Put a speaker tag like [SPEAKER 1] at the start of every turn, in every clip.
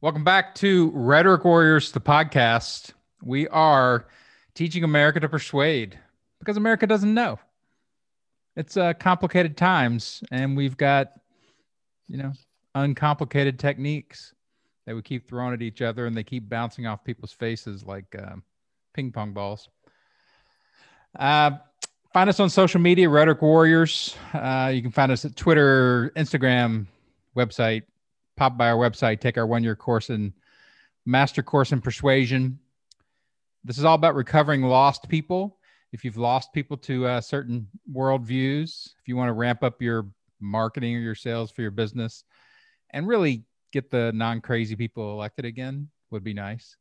[SPEAKER 1] Welcome back to Rhetoric Warriors, the podcast. We are teaching America to persuade because America doesn't know. It's complicated times, and we've got, uncomplicated techniques that we keep throwing at each other, and they keep bouncing off people's faces like ping pong balls. Find us on social media, Rhetoric Warriors. You can find us at Twitter, Instagram, website. Pop by our website, take our one-year course in Master Course in Persuasion. This is all about recovering lost people. If you've lost people to certain worldviews, if you want to ramp up your marketing or your sales for your business and really get the non-crazy people elected again, would be nice.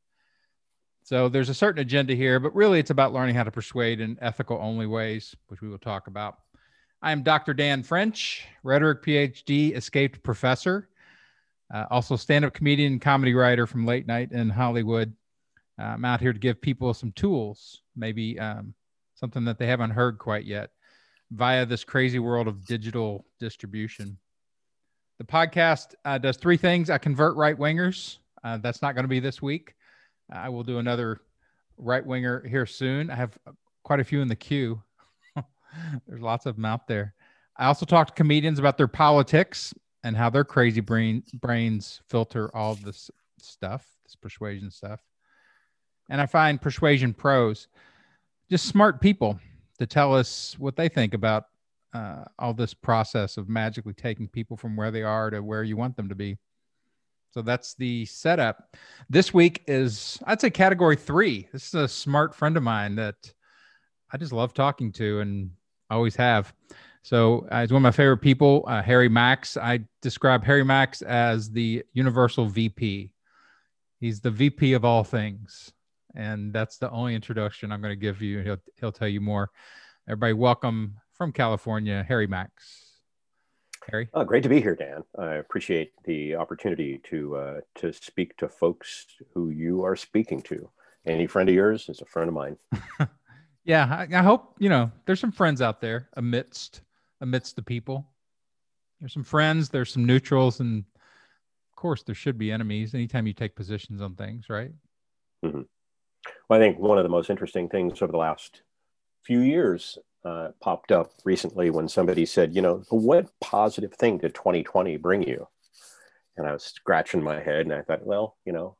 [SPEAKER 1] So there's a certain agenda here, but really it's about learning how to persuade in ethical only ways, which we will talk about. I am Dr. Dan French, rhetoric PhD, escaped professor. Also stand-up comedian, comedy writer from late night in Hollywood. I'm out here to give people some tools, maybe something that they haven't heard quite yet via this crazy world of digital distribution. The podcast does three things. I convert right-wingers. That's not going to be this week. I will do another right-winger here soon. I have quite a few in the queue. There's lots of them out there. I also talk to comedians about their politics and how their crazy brains filter all this stuff, this persuasion stuff. And I find persuasion pros, just smart people, to tell us what they think about all this process of magically taking people from where they are to where you want them to be. So that's the setup. This week is, I'd say, category 3. This is a smart friend of mine that I just love talking to and always have. So he's one of my favorite people, Harry Max. I describe Harry Max as the universal VP. He's the VP of all things. And that's the only introduction I'm going to give you. He'll tell you more. Everybody, welcome from California, Harry Max. Harry?
[SPEAKER 2] Great to be here, Dan. I appreciate the opportunity to speak to folks who you are speaking to. Any friend of yours is a friend of mine.
[SPEAKER 1] Yeah, I hope, there's some friends out there amidst the people. There's some friends, there's some neutrals, and of course there should be enemies anytime you take positions on things, right?
[SPEAKER 2] Mm-hmm. Well, I think one of the most interesting things over the last few years popped up recently when somebody said, what positive thing did 2020 bring you? And I was scratching my head and I thought, well,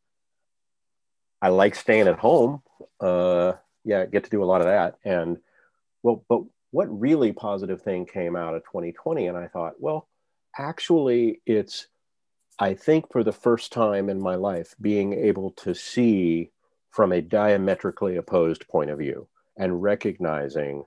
[SPEAKER 2] I like staying at home. I get to do a lot of that. And but what really positive thing came out of 2020? And I thought, well, actually, it's, I think for the first time in my life, being able to see from a diametrically opposed point of view and recognizing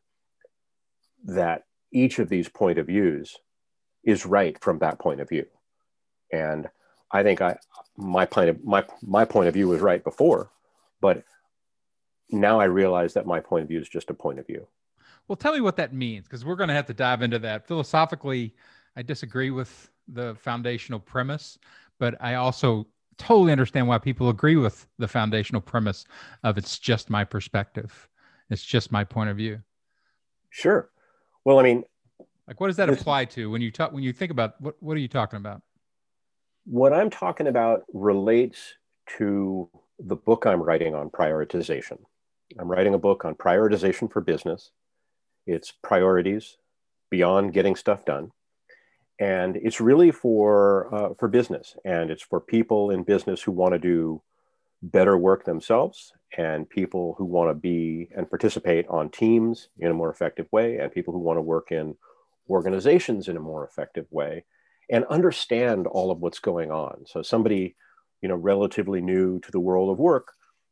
[SPEAKER 2] that each of these point of views is right from that point of view. And I think my point of view was right before, but now I realize that my point of view is just a point of view.
[SPEAKER 1] Well, tell me what that means, because we're going to have to dive into that. Philosophically, I disagree with the foundational premise, but I also totally understand why people agree with the foundational premise of it's just my perspective. It's just my point of view.
[SPEAKER 2] Sure. Well, I mean,
[SPEAKER 1] like, what does that apply to when you think about what are you talking about?
[SPEAKER 2] What I'm talking about relates to the book I'm writing on prioritization. I'm writing a book on prioritization for business. It's priorities beyond getting stuff done. And it's really for business. And it's for people in business who want to do better work themselves, and people who want to be and participate on teams in a more effective way, and people who want to work in organizations in a more effective way and understand all of what's going on. So somebody, relatively new to the world of work,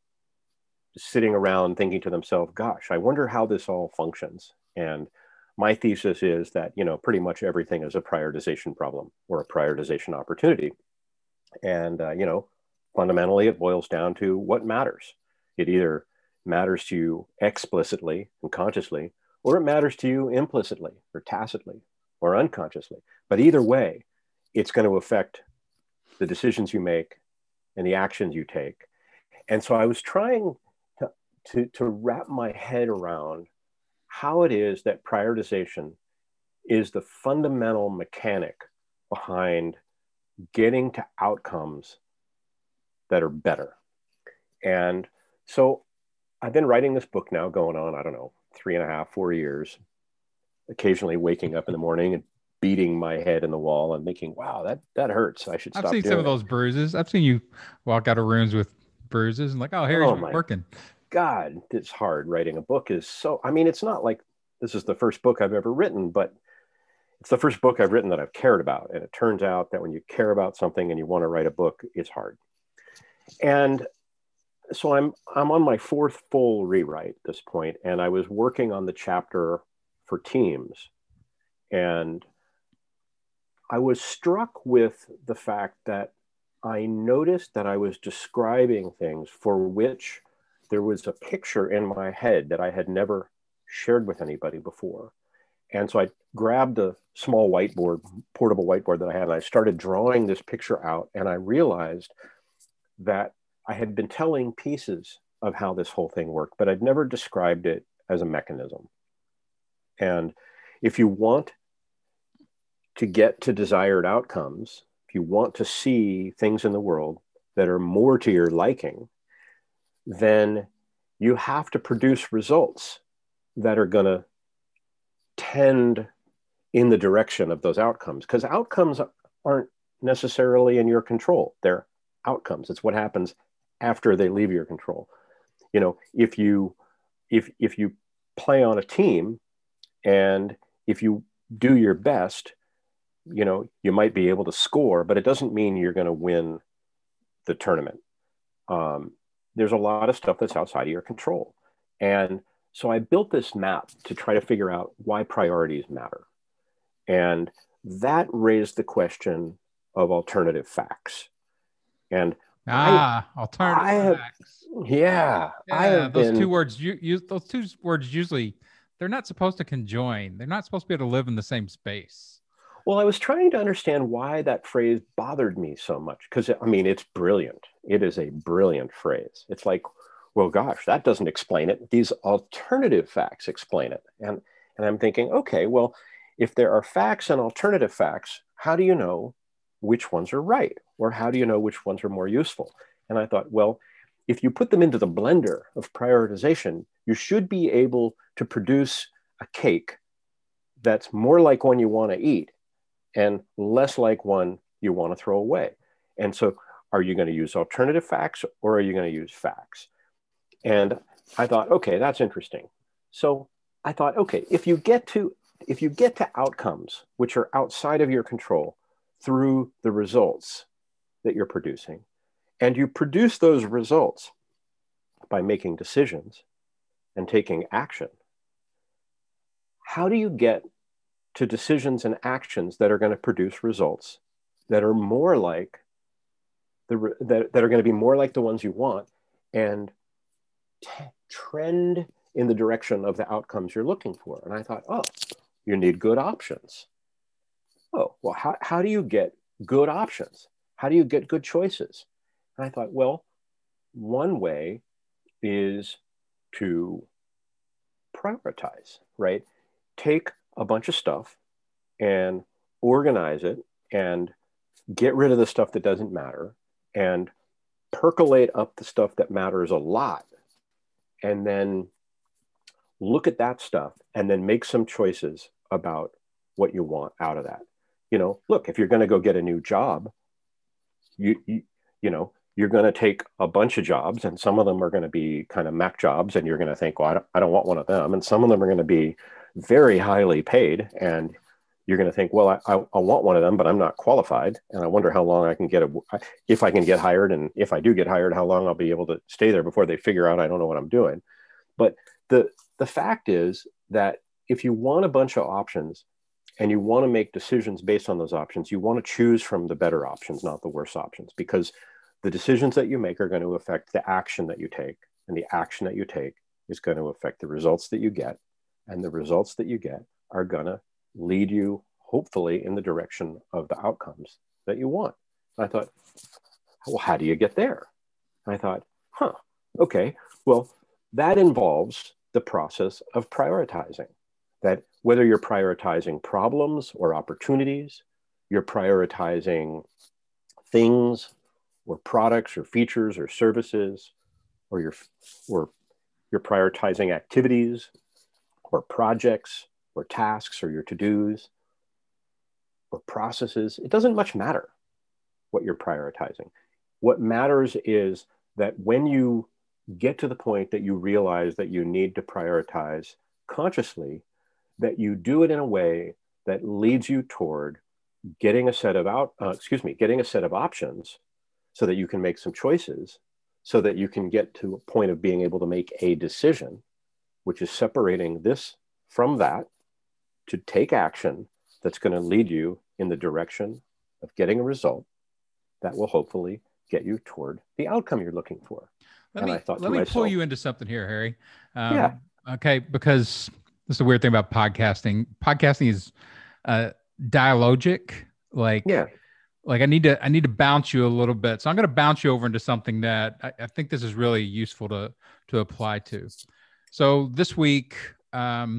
[SPEAKER 2] sitting around thinking to themselves, gosh, I wonder how this all functions. And my thesis is that, pretty much everything is a prioritization problem or a prioritization opportunity. And, fundamentally, it boils down to what matters. It either matters to you explicitly and consciously, or it matters to you implicitly or tacitly or unconsciously. But either way, it's going to affect the decisions you make and the actions you take. And so I was trying to wrap my head around how it is that prioritization is the fundamental mechanic behind getting to outcomes that are better. And so I've been writing this book now going on, I don't know, 3.5, 4 years, occasionally waking up in the morning and beating my head in the wall and thinking, wow, that hurts. I should
[SPEAKER 1] I've
[SPEAKER 2] stop
[SPEAKER 1] seen
[SPEAKER 2] doing
[SPEAKER 1] some of
[SPEAKER 2] it.
[SPEAKER 1] those bruises. I've seen you walk out of rooms with bruises and like, oh, Harry's
[SPEAKER 2] Oh my
[SPEAKER 1] working.
[SPEAKER 2] God, it's hard. Writing a book is so, I mean, it's not like this is the first book I've ever written, but it's the first book I've written that I've cared about. And it turns out that when you care about something and you want to write a book, it's hard. And so I'm on my fourth full rewrite at this point, and I was working on the chapter for teams. And I was struck with the fact that I noticed that I was describing things for which there was a picture in my head that I had never shared with anybody before. And so I grabbed a small whiteboard, portable whiteboard that I had, and I started drawing this picture out. And I realized that I had been telling pieces of how this whole thing worked, but I'd never described it as a mechanism. And if you want to get to desired outcomes, if you want to see things in the world that are more to your liking, then you have to produce results that are going to tend in the direction of those outcomes, because outcomes aren't necessarily in your control. They're outcomes. It's what happens after they leave your control. You know, if you play on a team and if you do your best, you know, you might be able to score, but it doesn't mean you're going to win the tournament. There's a lot of stuff that's outside of your control. And so I built this map to try to figure out why priorities matter. And that raised the question of alternative facts. And
[SPEAKER 1] alternative facts.
[SPEAKER 2] Yeah, I
[SPEAKER 1] Yeah,
[SPEAKER 2] have
[SPEAKER 1] those
[SPEAKER 2] been.
[SPEAKER 1] two words. Those two words usually they're not supposed to conjoin. They're not supposed to be able to live in the same space.
[SPEAKER 2] Well, I was trying to understand why that phrase bothered me so much, because I mean, it's brilliant. It is a brilliant phrase. It's like, well, gosh, that doesn't explain it. These alternative facts explain it. And I'm thinking, okay, well, if there are facts and alternative facts, how do you know which ones are right? Or how do you know which ones are more useful? And I thought, well, if you put them into the blender of prioritization, you should be able to produce a cake that's more like one you want to eat and less like one you want to throw away. And so are you going to use alternative facts or are you going to use facts? And I thought, okay, that's interesting. So I thought, okay, if you get to outcomes which are outside of your control through the results that you're producing, and you produce those results by making decisions and taking action, how do you get to decisions and actions that are going to produce results that are more like that are going to be more like the ones you want and trend in the direction of the outcomes you're looking for? And I thought, oh, you need good options. Oh, well, how do you get good options? How do you get good choices? And I thought, well, one way is to prioritize, right? Take a bunch of stuff and organize it and get rid of the stuff that doesn't matter and percolate up the stuff that matters a lot, and then look at that stuff and then make some choices about what you want out of that. You know, look, if you're going to go get a new job, you know, you're going to take a bunch of jobs, and some of them are going to be kind of Mac jobs, and you're going to think, well, I don't want one of them. And some of them are going to be very highly paid, and you're going to think, well, I want one of them, but I'm not qualified, and I wonder how long I can if I can get hired, and if I do get hired, how long I'll be able to stay there before they figure out I don't know what I'm doing. But the fact is that if you want a bunch of options and you want to make decisions based on those options, you want to choose from the better options, not the worse options, because the decisions that you make are going to affect the action that you take, and the action that you take is going to affect the results that you get, and the results that you get are going to lead you, hopefully, in the direction of the outcomes that you want. And I thought, well, how do you get there? And I thought, okay, well, that involves the process of prioritizing. That whether you're prioritizing problems or opportunities, you're prioritizing things or products or features or services, or you're prioritizing activities or projects or tasks or your to-dos or processes. It doesn't much matter what you're prioritizing. What matters is that when you get to the point that you realize that you need to prioritize consciously, that you do it in a way that leads you toward getting a set of options so that you can make some choices, so that you can get to a point of being able to make a decision, which is separating this from that, to take action that's going to lead you in the direction of getting a result that will hopefully get you toward the outcome you're looking for.
[SPEAKER 1] Let me pull you into something here, Harry.
[SPEAKER 2] Yeah.
[SPEAKER 1] Okay, because this is the weird thing about podcasting. Podcasting is dialogic. Like I need to bounce you a little bit. So I'm going to bounce you over into something that I think this is really useful to apply to. So this week, I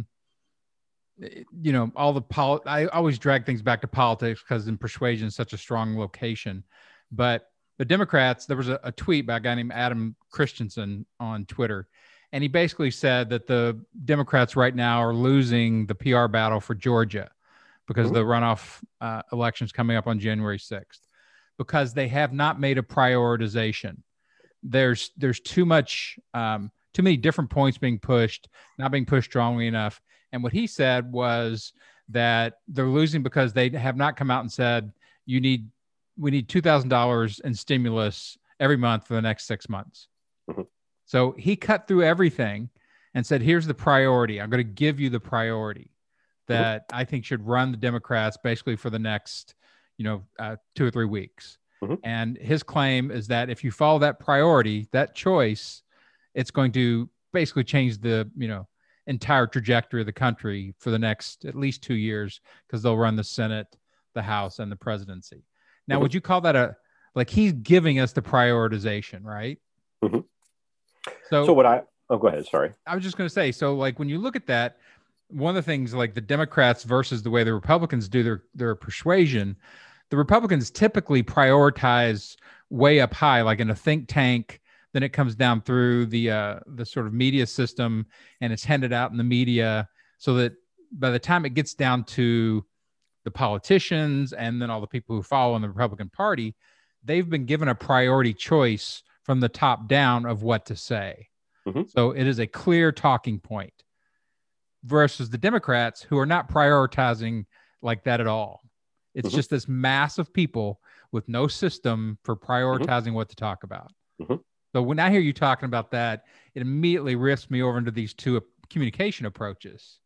[SPEAKER 1] always drag things back to politics because in Persuasion is such a strong location. But the Democrats, there was a tweet by a guy named Adam Christensen on Twitter. And he basically said that the Democrats right now are losing the PR battle for Georgia because the runoff elections coming up on January 6th, because they have not made a prioritization. There's too many different points being pushed, not being pushed strongly enough. And what he said was that they're losing because they have not come out and said, we need $2,000 in stimulus every month for the next 6 months. Mm-hmm. So he cut through everything and said, here's the priority. I'm going to give you the priority that I think should run the Democrats basically for the next, 2 or 3 weeks. Mm-hmm. And his claim is that if you follow that priority, that choice, it's going to basically change the, entire trajectory of the country for the next at least 2 years, because they'll run the Senate, the House, and the presidency. Now, would you call that he's giving us the prioritization, right?
[SPEAKER 2] Mm-hmm. So go ahead. Sorry.
[SPEAKER 1] I was just going to say, so when you look at that, one of the things the Democrats versus the way the Republicans do their persuasion, the Republicans typically prioritize way up high, like in a think tank. Then it comes down through the sort of media system, and it's handed out in the media, so that by the time it gets down to the politicians and then all the people who follow in the Republican Party, they've been given a priority choice from the top down of what to say. Mm-hmm. So it is a clear talking point, versus the Democrats, who are not prioritizing like that at all. It's just this mass of people with no system for prioritizing what to talk about. Mm-hmm. So when I hear you talking about that, it immediately rifts me over into these two communication approaches.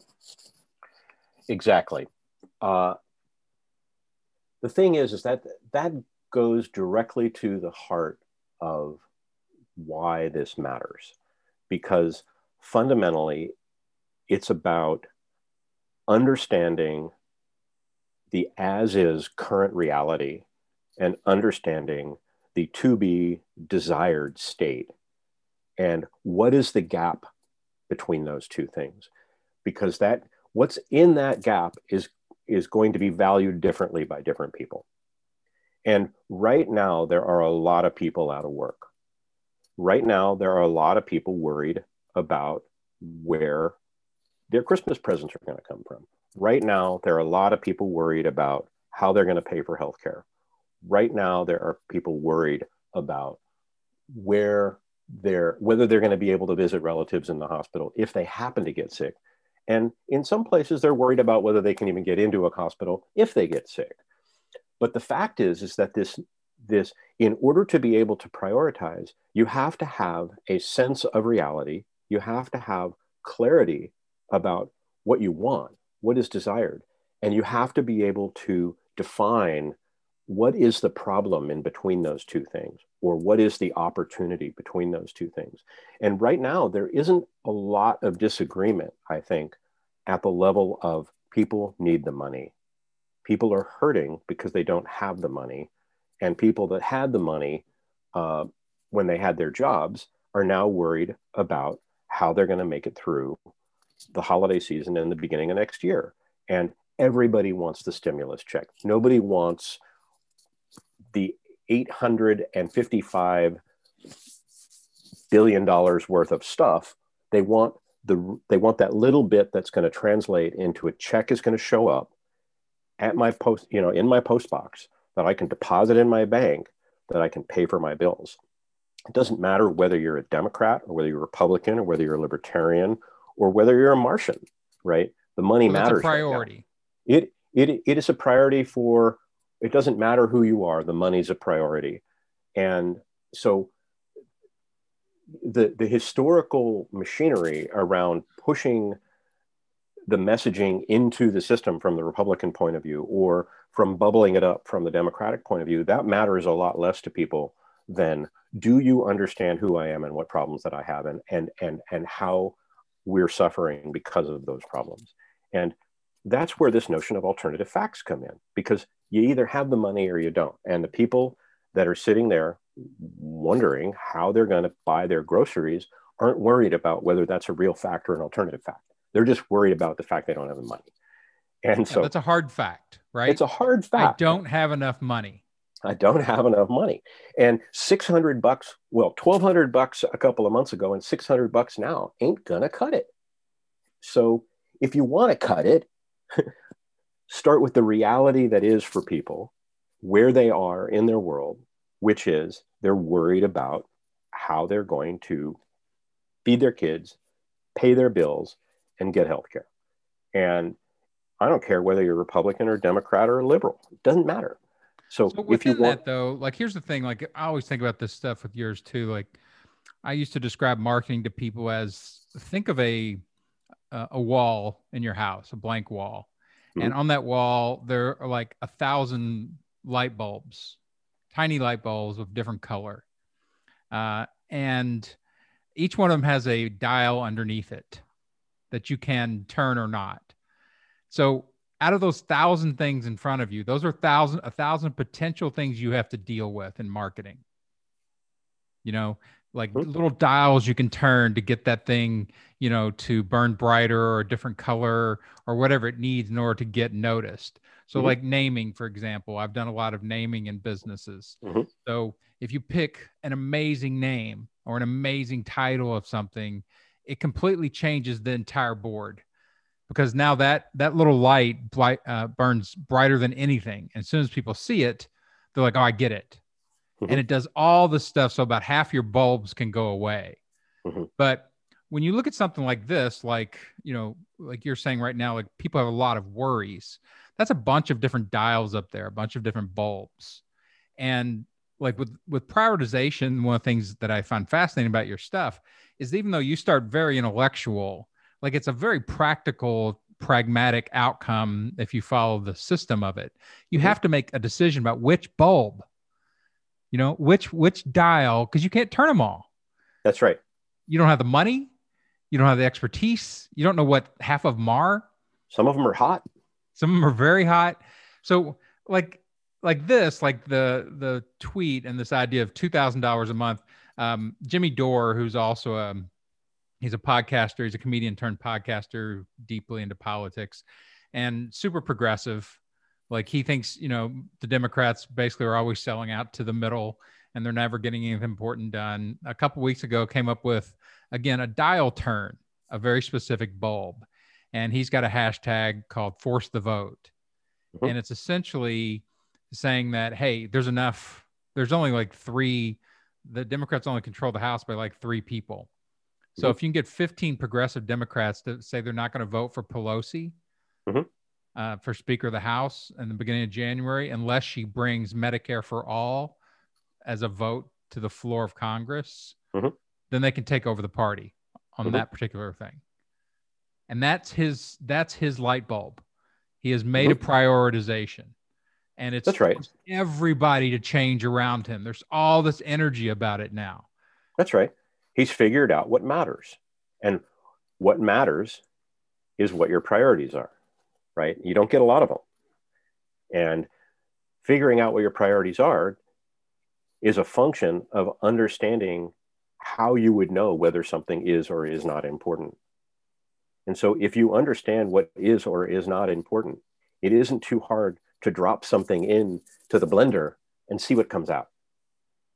[SPEAKER 2] Exactly. The thing is that goes directly to the heart of why this matters, because fundamentally it's about understanding the as-is current reality and understanding the to-be desired state, and what is the gap between those two things, because what's in that gap is going to be valued differently by different people. And right now, there are a lot of people out of work. Right now, there are a lot of people worried about where their Christmas presents are going to come from. Right now, there are a lot of people worried about how they're going to pay for healthcare. Right now, there are people worried about whether they're going to be able to visit relatives in the hospital if they happen to get sick. And in some places, they're worried about whether they can even get into a hospital if they get sick. But the fact is that this, in order to be able to prioritize, you have to have a sense of reality. You have to have clarity about what you want, what is desired. And you have to be able to define what is the problem in between those two things, or what is the opportunity between those two things. And right now, there isn't a lot of disagreement, I think, at the level of people need the money. People are hurting because they don't have the money. And people that had the money when they had their jobs are now worried about how they're going to make it through the holiday season and the beginning of next year. And everybody wants the stimulus check. Nobody wants the $855 billion worth of stuff. They want that little bit that's going to translate into a check is going to show up at my post, in my post box that I can deposit in my bank, that I can pay for my bills. It doesn't matter whether you're a Democrat or whether you're a Republican or whether you're a libertarian or whether you're a Martian, right? The money matters.
[SPEAKER 1] It's a priority.
[SPEAKER 2] Right now. It is a priority for, it doesn't matter who you are, the money's a priority. And so the historical machinery around pushing the messaging into the system from the Republican point of view or from bubbling it up from the Democratic point of view, that matters a lot less to people than, do you understand who I am and what problems that I have and how we're suffering because of those problems? And that's where this notion of alternative facts come in, because you either have the money or you don't. And the people that are sitting there wondering how they're going to buy their groceries aren't worried about whether that's a real fact or an alternative fact. They're just worried about the fact they don't have the money. And so
[SPEAKER 1] that's a hard fact, right?
[SPEAKER 2] It's a hard fact.
[SPEAKER 1] I don't have enough money.
[SPEAKER 2] I don't have enough money. And $600, well, $1,200 a couple of months ago and $600 now ain't going to cut it. So if you want to cut it, start with the reality that is for people, where they are in their world, which is they're worried about how they're going to feed their kids, pay their bills, and get healthcare. And I don't care whether you're Republican or Democrat or liberal. It doesn't matter. So if you want
[SPEAKER 1] that, though, like, here's the thing, like, I always think about this stuff with yours too. Like, I used to describe marketing to people as, think of a wall in your house, a blank wall. Mm-hmm. And on that wall, there are like 1,000 light bulbs, tiny light bulbs of different color. And each one of them has a dial underneath it that you can turn or not. So out of those 1,000 things in front of you, those are 1,000 potential things you have to deal with in marketing. Like little dials you can turn to get that thing, to burn brighter or a different color or whatever it needs in order to get noticed. So like naming, for example, I've done a lot of naming in businesses. Mm-hmm. So if you pick an amazing name or an amazing title of something, it completely changes the entire board, because now that little light burns brighter than anything. And as soon as people see it, they're like, oh, I get it. Mm-hmm. And it does all the stuff. So about half your bulbs can go away. Mm-hmm. But when you look at something like this, like you're saying right now, like, people have a lot of worries. That's a bunch of different dials up there, a bunch of different bulbs. And like with prioritization, one of the things that I find fascinating about your stuff is, even though you start very intellectual, like, it's a very practical, pragmatic outcome if you follow the system of it. You mm-hmm. have to make a decision about which bulb, which dial, because you can't turn them all.
[SPEAKER 2] That's right.
[SPEAKER 1] You don't have the money. You don't have the expertise. You don't know what half of them are.
[SPEAKER 2] Some of them are hot.
[SPEAKER 1] Some of them are very hot. So like this, like the tweet and this idea of $2,000 a month. Jimmy Dore, who's also he's a podcaster. He's a comedian turned podcaster, deeply into politics and super progressive. Like, he thinks, the Democrats basically are always selling out to the middle and they're never getting anything important done. A couple of weeks ago, came up with, again, a dial turn, a very specific bulb. And he's got a hashtag called Force the Vote. Mm-hmm. And it's essentially saying that, hey, there's only like the Democrats only control the House by like 3 people. So mm-hmm. if you can get 15 progressive Democrats to say they're not going to vote for Pelosi mm-hmm. For Speaker of the House in the beginning of January, unless she brings Medicare for all as a vote to the floor of Congress, mm-hmm. then they can take over the party on mm-hmm. that particular thing. And that's his light bulb. He has made mm-hmm. a prioritization. And it's
[SPEAKER 2] That's right.
[SPEAKER 1] everybody to change around him. There's all this energy about it now.
[SPEAKER 2] That's right. He's figured out what matters. And what matters is what your priorities are, right? You don't get a lot of them. And figuring out what your priorities are is a function of understanding how you would know whether something is or is not important. And so if you understand what is or is not important, it isn't too hard to drop something in to the blender and see what comes out.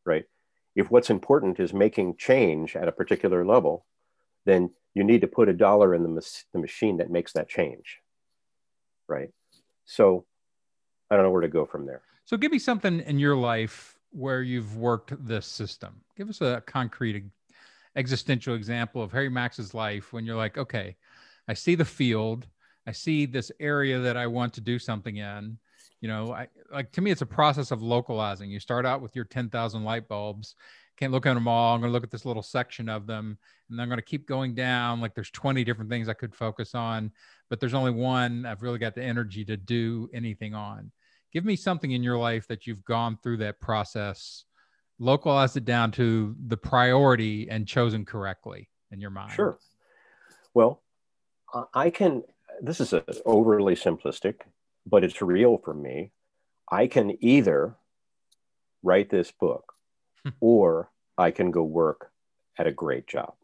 [SPEAKER 2] right? If what's important is making change at a particular level, then you need to put $1 in the machine that makes that change, right? So I don't know where to go from there.
[SPEAKER 1] So give me something in your life where you've worked this system. Give us a concrete existential example of Harry Max's life when you're like, okay, I see the field, I see this area that I want to do something in. You know, I like, to me, it's a process of localizing. You start out with your 10,000 light bulbs. Can't look at them all. I'm going to look at this little section of them, and I'm going to keep going down. Like there's 20 different things I could focus on, but there's only one I've really got the energy to do anything on. Give me something in your life that you've gone through that process, localized it down to the priority, and chosen correctly in your mind.
[SPEAKER 2] Sure. Well, I can, this is overly simplistic, but it's real for me. I can either write this book or I can go work at a great job.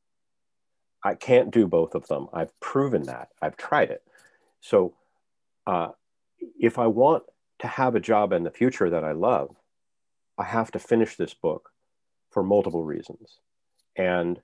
[SPEAKER 2] I can't do both of them. I've proven that. I've tried it. So if I want to have a job in the future that I love, I have to finish this book for multiple reasons. And,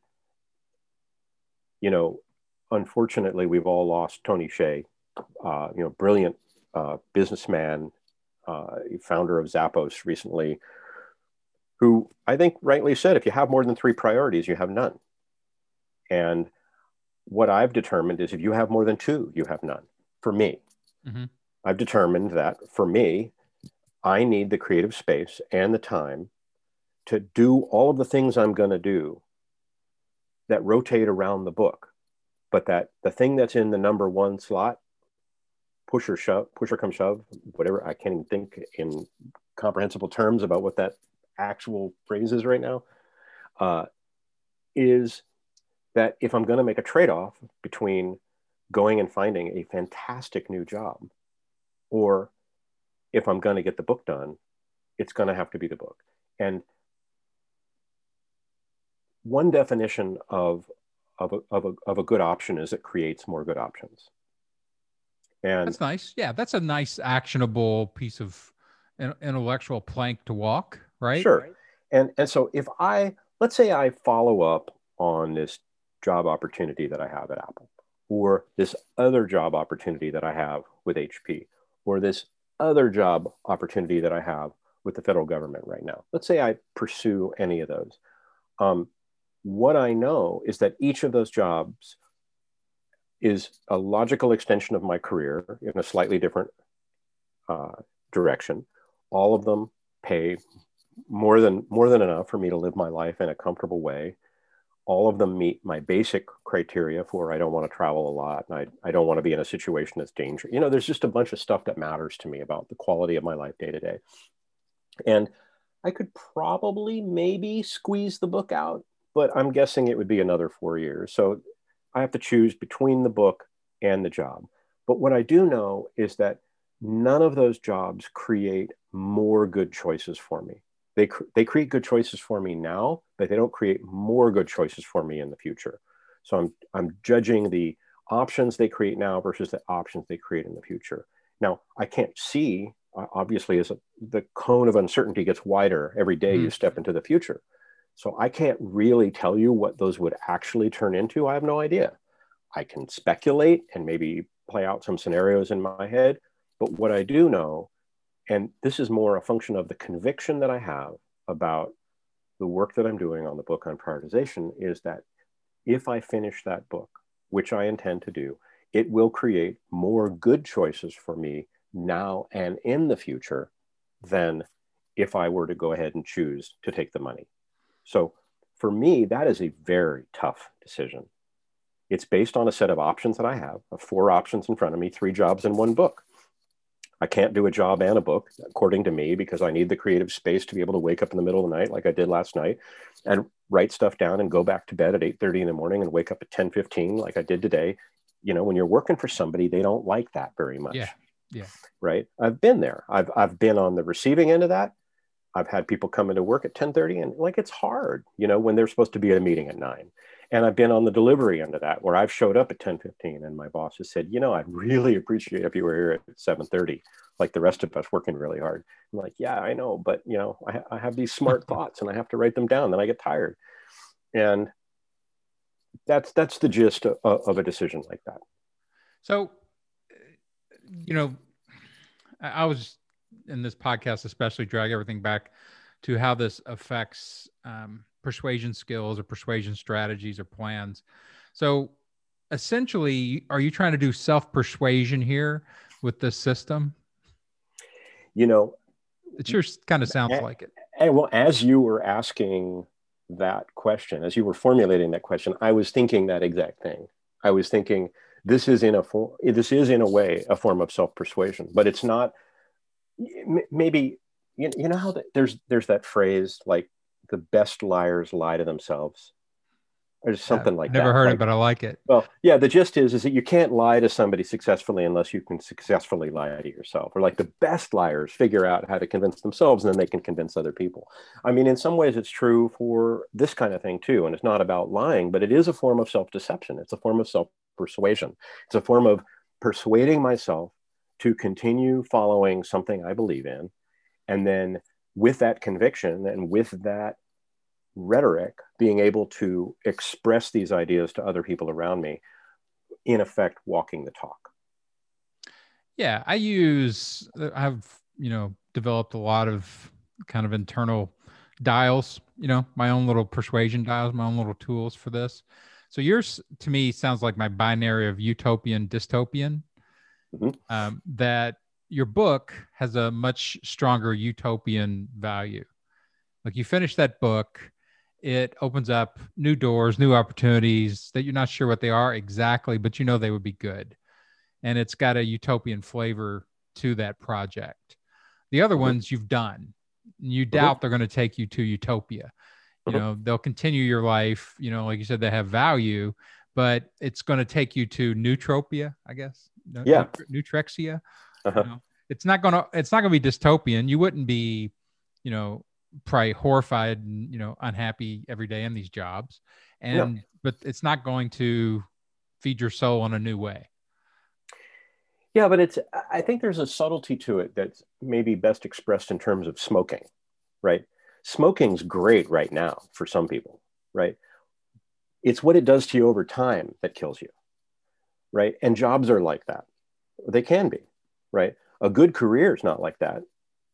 [SPEAKER 2] you know, unfortunately, we've all lost Tony Hsieh, brilliant businessman, founder of Zappos recently, who I think rightly said, if you have more than 3 priorities, you have none. And what I've determined is if you have more than 2, you have none. For me, I've determined that for me, I need the creative space and the time to do all of the things I'm going to do that rotate around the book, but that the thing that's in the number 1 slot, push or come shove, whatever, I can't even think in comprehensible terms about what that actual phrase is right now, is that if I'm going to make a trade-off between going and finding a fantastic new job, or if I'm going to get the book done, it's going to have to be the book. And one definition of a good option is it creates more good options. And
[SPEAKER 1] that's nice. Yeah, that's a nice actionable piece of intellectual plank to walk, right?
[SPEAKER 2] Sure. And so if let's say I follow up on this job opportunity that I have at Apple, or this other job opportunity that I have with HP, or this other job opportunity that I have with the federal government right now. Let's say I pursue any of those. What I know is that each of those jobs is a logical extension of my career in a slightly different direction. All of them pay more than enough for me to live my life in a comfortable way. All of them meet my basic criteria for I don't want to travel a lot, and I don't want to be in a situation that's dangerous. You know, there's just a bunch of stuff that matters to me about the quality of my life day to day. And I could probably maybe squeeze the book out, but I'm guessing it would be another 4 years. So I have to choose between the book and the job. But what I do know is that none of those jobs create more good choices for me. They create good choices for me now, but they don't create more good choices for me in the future. So I'm judging the options they create now versus the options they create in the future. Now, I can't see, obviously, as the cone of uncertainty gets wider every day you step into the future. So I can't really tell you what those would actually turn into. I have no idea. I can speculate and maybe play out some scenarios in my head. But what I do know, and this is more a function of the conviction that I have about the work that I'm doing on the book on prioritization, is that if I finish that book, which I intend to do, it will create more good choices for me now and in the future than if I were to go ahead and choose to take the money. So for me, that is a very tough decision. It's based on a set of options that I have, 4 options in front of me, 3 jobs and 1 book. I can't do a job and a book, according to me, because I need the creative space to be able to wake up in the middle of the night, like I did last night, and write stuff down and go back to bed at 8:30 in the morning and wake up at 10:15, like I did today. You know, when you're working for somebody, they don't like that very much.
[SPEAKER 1] Yeah.
[SPEAKER 2] Right. I've been there. I've been on the receiving end of that. I've had people come into work at 10:30 and like, it's hard, when they're supposed to be at a meeting at 9. And I've been on the delivery end of that where I've showed up at 10:15 and my boss has said, I'd really appreciate if you were here at 7:30, like the rest of us working really hard. I'm like, yeah, I know, but I have these smart thoughts and I have to write them down. Then I get tired. And that's the gist of a decision like that.
[SPEAKER 1] So, I was in this podcast, especially drag everything back to how this affects persuasion skills or persuasion strategies or plans. So essentially, are you trying to do self-persuasion here with this system? It sure kind of sounds like it.
[SPEAKER 2] And well, as you were asking that question, as you were formulating that question, I was thinking that exact thing. I was thinking this is in a way a form of self-persuasion, but it's not. Maybe you know how there's that phrase like the best liars lie to themselves. There's something like that.
[SPEAKER 1] Never heard it, but I like it.
[SPEAKER 2] Well, yeah, the gist is that you can't lie to somebody successfully unless you can successfully lie to yourself. Or like the best liars figure out how to convince themselves and then they can convince other people. I mean, in some ways it's true for this kind of thing too. And it's not about lying, but it is a form of self-deception. It's a form of self-persuasion. It's a form of persuading myself to continue following something I believe in. And then with that conviction and with that rhetoric, being able to express these ideas to other people around me, in effect, walking the talk.
[SPEAKER 1] Yeah, I've developed a lot of kind of internal dials, my own little persuasion dials, my own little tools for this. So yours to me sounds like my binary of utopian, dystopian. Mm-hmm. That your book has a much stronger utopian value. Like you finish that book, it opens up new doors, new opportunities that you're not sure what they are exactly, but they would be good. And it's got a utopian flavor to that project. The other ones you've done, you doubt they're going to take you to utopia. They'll continue your life, like you said, they have value, but it's going to take you to neutropia, I guess.
[SPEAKER 2] Yeah.
[SPEAKER 1] Neutrexia. It's not going to be dystopian. You wouldn't be, probably horrified and unhappy every day in these jobs, but it's not going to feed your soul in a new way.
[SPEAKER 2] Yeah, but I think there's a subtlety to it that's maybe best expressed in terms of smoking, right? Smoking's great right now for some people, right? It's what it does to you over time that kills you, right? And jobs are like that. They can be, right? A good career is not like that.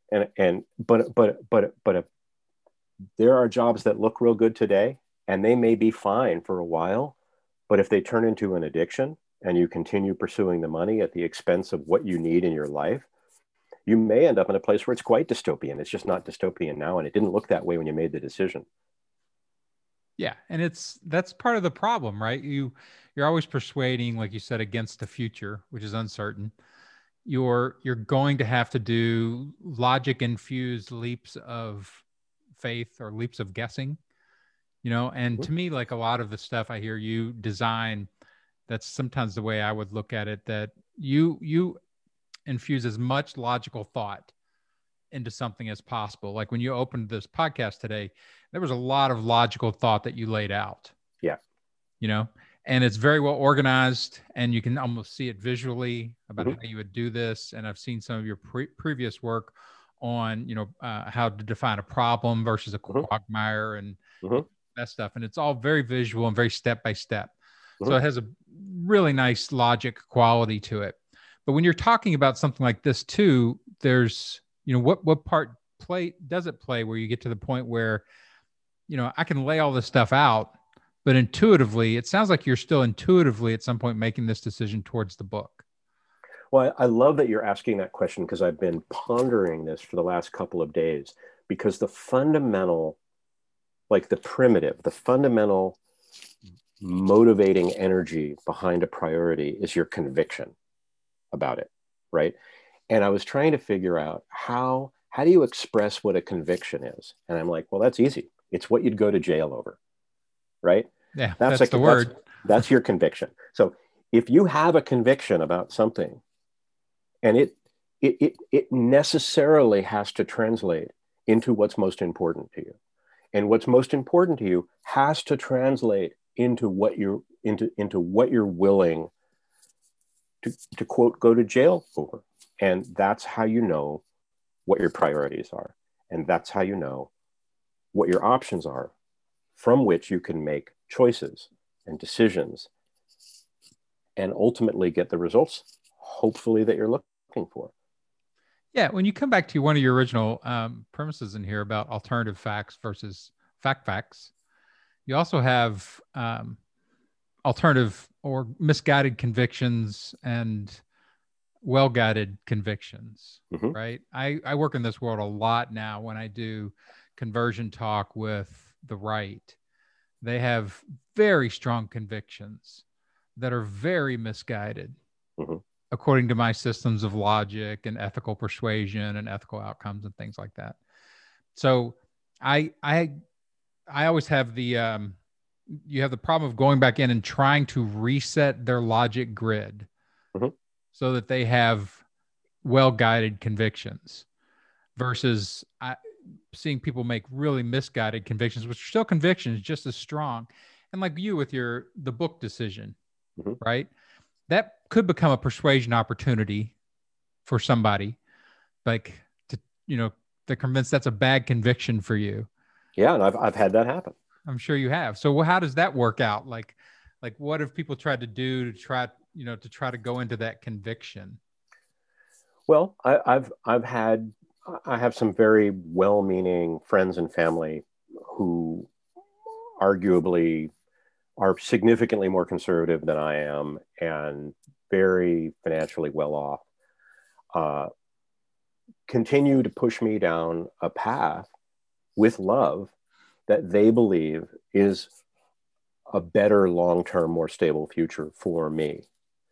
[SPEAKER 2] But there are jobs that look real good today and they may be fine for a while, but if they turn into an addiction and you continue pursuing the money at the expense of what you need in your life, you may end up in a place where it's quite dystopian. It's just not dystopian now, and it didn't look that way when you made the decision.
[SPEAKER 1] Yeah, and that's part of the problem, right? You're always persuading, like you said, against the future, which is uncertain. You're going to have to do logic infused leaps of faith or leaps of guessing, and to me, like a lot of the stuff I hear you design, that's sometimes the way I would look at it, that you infuse as much logical thought into something as possible. Like when you opened this podcast today, there was a lot of logical thought that you laid out.
[SPEAKER 2] Yeah.
[SPEAKER 1] And it's very well organized and you can almost see it visually about how you would do this. And I've seen some of your previous work on, how to define a problem versus a quagmire and that stuff. And it's all very visual and very step-by-step. So it has a really nice logic quality to it. But when you're talking about something like this too, there's, what part does it play where you get to the point where, I can lay all this stuff out, but intuitively, it sounds like you're still intuitively at some point making this decision towards the book.
[SPEAKER 2] Well, I love that you're asking that question because I've been pondering this for the last couple of days, because the fundamental, like the fundamental motivating energy behind a priority is your conviction about it, right? And I was trying to figure out how do you express what a conviction is? And I'm like, well, that's easy. It's what you'd go to jail over, right?
[SPEAKER 1] Yeah, that's the word.
[SPEAKER 2] That's your conviction. So if you have a conviction about something, and it necessarily has to translate into what's most important to you. And what's most important to you has to translate into what you're willing to quote, go to jail for. And that's how you know what your priorities are. And that's how you know what your options are from which you can make choices and decisions and ultimately get the results, hopefully, that you're looking for.
[SPEAKER 1] Yeah, when you come back to one of your original premises in here about alternative facts versus facts, you also have alternative or misguided convictions and well-guided convictions,
[SPEAKER 2] Mm-hmm.
[SPEAKER 1] right? I work in this world a lot now when I do conversion talk with the right. They have very strong convictions that are very misguided.
[SPEAKER 2] Mm-hmm.
[SPEAKER 1] According to my systems of logic and ethical persuasion and ethical outcomes and things like that. So I always have you have the problem of going back in and trying to reset their logic grid
[SPEAKER 2] mm-hmm.
[SPEAKER 1] so that they have well-guided convictions versus seeing people make really misguided convictions, which are still convictions, just as strong. And like you with the book decision,
[SPEAKER 2] mm-hmm.
[SPEAKER 1] right? That could become a persuasion opportunity for somebody, like they're convinced that's a bad conviction for you.
[SPEAKER 2] Yeah, and I've had that happen.
[SPEAKER 1] I'm sure you have. So how does that work out? Like what have people tried to do to try to go into that conviction?
[SPEAKER 2] Well, I have some very well-meaning friends and family who arguably are significantly more conservative than I am and very financially well off, continue to push me down a path with love that they believe is a better long-term, more stable future for me.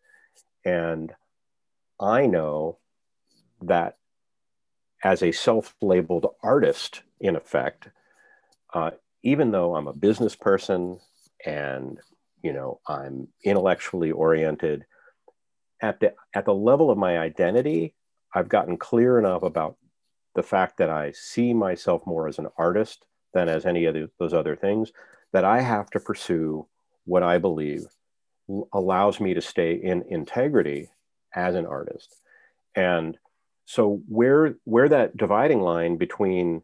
[SPEAKER 2] And I know that as a self-labeled artist, in effect, even though I'm a business person and I'm intellectually oriented, at the level of my identity, I've gotten clear enough about the fact that I see myself more as an artist than as any of those other things, that I have to pursue what I believe allows me to stay in integrity as an artist. And so where that dividing line between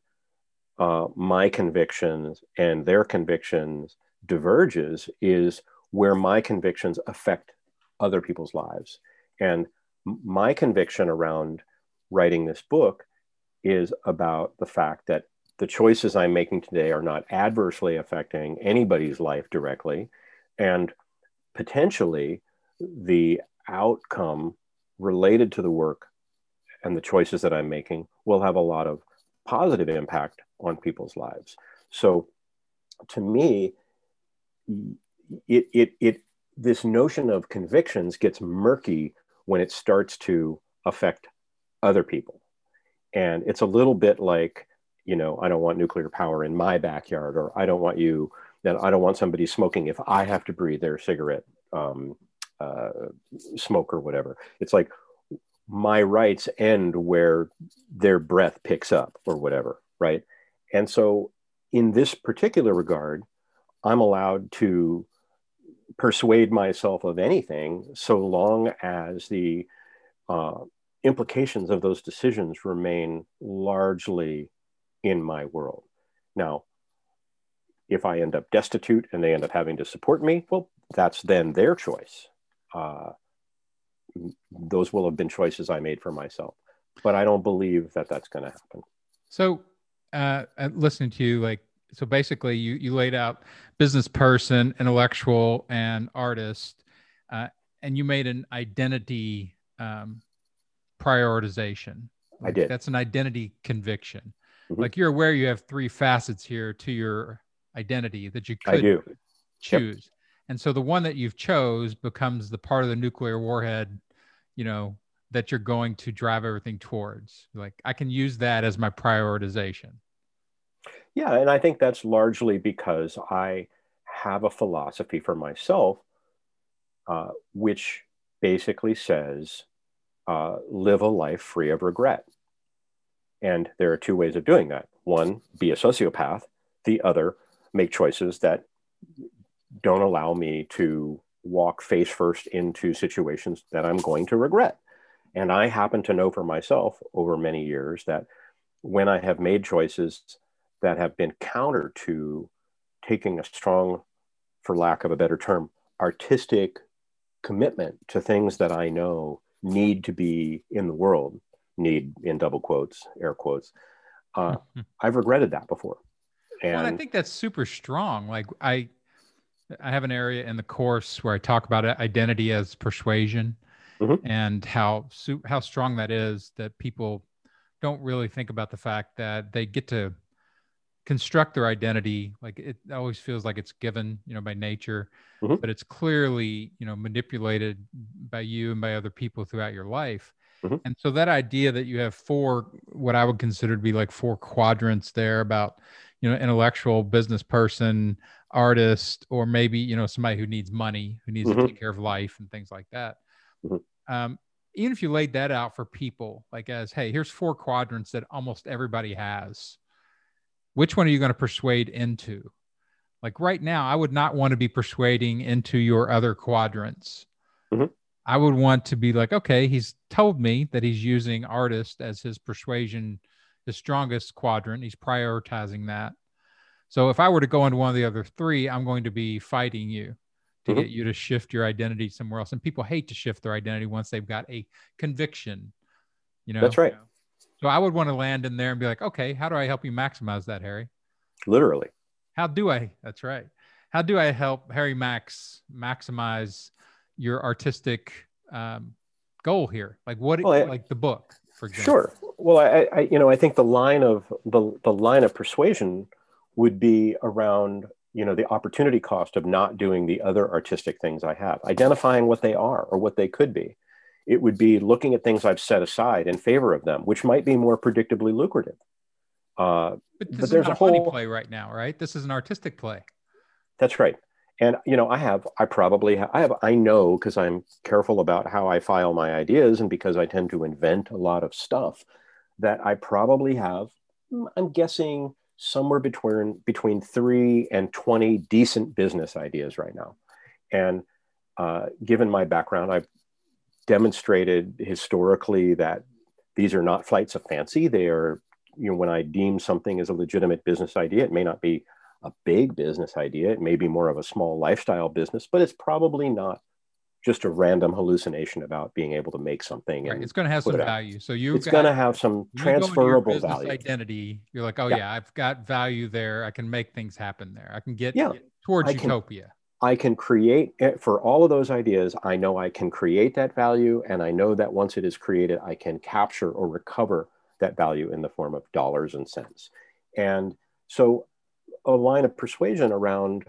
[SPEAKER 2] my convictions and their convictions diverges is where my convictions affect other people's lives. And my conviction around writing this book is about the fact that the choices I'm making today are not adversely affecting anybody's life directly. And potentially the outcome related to the work and the choices that I'm making will have a lot of positive impact on people's lives. So to me, this notion of convictions gets murky when it starts to affect other people. And it's a little bit like, I don't want nuclear power in my backyard, or I don't want somebody smoking if I have to breathe their cigarette smoke or whatever. It's like my rights end where their breath picks up or whatever, right? And so in this particular regard, I'm allowed to persuade myself of anything so long as the implications of those decisions remain largely in my world. Now, if I end up destitute and they end up having to support me, well, that's then their choice. Those will have been choices I made for myself, but I don't believe that that's going to happen.
[SPEAKER 1] So, listening to you, so basically you laid out business person, intellectual, and artist, and you made an identity prioritization.
[SPEAKER 2] I did.
[SPEAKER 1] That's an identity conviction.
[SPEAKER 2] Mm-hmm.
[SPEAKER 1] Like you're aware you have three facets here to your identity that you could choose. Yep. And so the one that you've chose becomes the part of the nuclear warhead, that you're going to drive everything towards. Like I can use that as my prioritization.
[SPEAKER 2] Yeah. And I think that's largely because I have a philosophy for myself, which basically says, live a life free of regret. And there are two ways of doing that. One, be a sociopath. The other, make choices that don't allow me to walk face first into situations that I'm going to regret. And I happen to know for myself over many years that when I have made choices that have been counter to taking a strong, for lack of a better term, artistic commitment to things that I know need to be in the world, need in double quotes, air quotes, I've regretted that before.
[SPEAKER 1] And I think that's super strong. Like I have an area in the course where I talk about identity as persuasion, and how strong that is, that people don't really think about the fact that they get to construct their identity. Like it always feels like it's given, by nature, but it's clearly, manipulated by you and by other people throughout your life. And so that idea that you have what I would consider to be like 4 quadrants there about, intellectual, business person, artist, or maybe, somebody who needs money, who needs to take care of life and things like that. Even if you laid that out for people, like as, hey, here's 4 quadrants that almost everybody has. Which one are you going to persuade into? Like right now, I would not want to be persuading into your other quadrants. I would want to be like, okay, he's told me that he's using artist as his persuasion, his strongest quadrant. He's prioritizing that. So if I were to go into one of the other 3, I'm going to be fighting you to get you to shift your identity somewhere else. And people hate to shift their identity once they've got a conviction,
[SPEAKER 2] That's right.
[SPEAKER 1] So I would want to land in there and be like, okay, how do I help you maximize that, Harry?
[SPEAKER 2] Literally.
[SPEAKER 1] That's right. How do I help Harry maximize your artistic goal here? Like like the book, for example.
[SPEAKER 2] Sure. Well, I think the line of persuasion would be around, the opportunity cost of not doing the other artistic things I have, identifying what they are or what they could be. It would be looking at things I've set aside in favor of them, which might be more predictably lucrative.
[SPEAKER 1] But this is not a money play right now, right? This is an artistic play.
[SPEAKER 2] That's right. And, I know, because I'm careful about how I file my ideas and because I tend to invent a lot of stuff, that I probably have, I'm guessing, somewhere between 3 and 20 decent business ideas right now. And given my background, I've demonstrated historically that these are not flights of fancy. They are, when I deem something as a legitimate business idea, it may not be a big business idea. It may be more of a small lifestyle business, but it's probably not just a random hallucination about being able to make something.
[SPEAKER 1] Right. It's going to have some value. So
[SPEAKER 2] it's going to have some transferable value.
[SPEAKER 1] Identity. You're like, oh yeah, I've got value there. I can make things happen there. I can get towards utopia.
[SPEAKER 2] I can create, for all of those ideas, I know I can create that value. And I know that once it is created, I can capture or recover that value in the form of dollars and cents. And so a line of persuasion around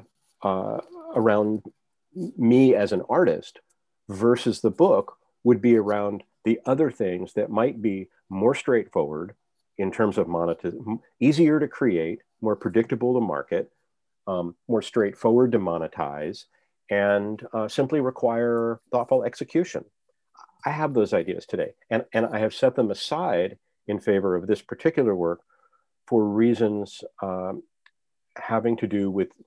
[SPEAKER 2] me as an artist versus the book would be around the other things that might be more straightforward in terms of monetization, easier to create, more predictable to market, more straightforward to monetize, and simply require thoughtful execution. I have those ideas today, and I have set them aside in favor of this particular work for reasons having to do with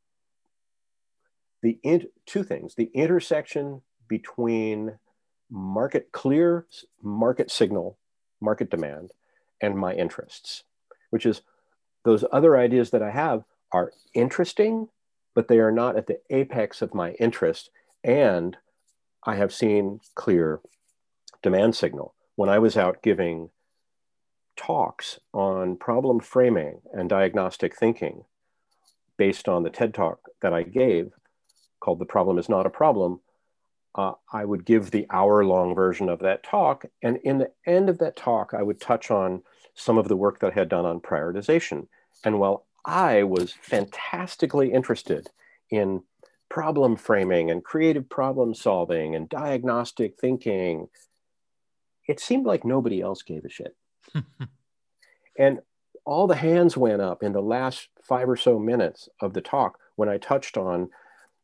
[SPEAKER 2] two things: the intersection between clear market signal, market demand, and my interests, which is those other ideas that I have are interesting, but they are not at the apex of my interest. And I have seen clear demand signal. When I was out giving talks on problem framing and diagnostic thinking based on the TED Talk that I gave called The Problem Is Not a Problem, I would give the hour-long version of that talk. And in the end of that talk, I would touch on some of the work that I had done on prioritization. And while I was fantastically interested in problem framing and creative problem solving and diagnostic thinking, it seemed like nobody else gave a shit. And all the hands went up in the last 5 or so minutes of the talk when I touched on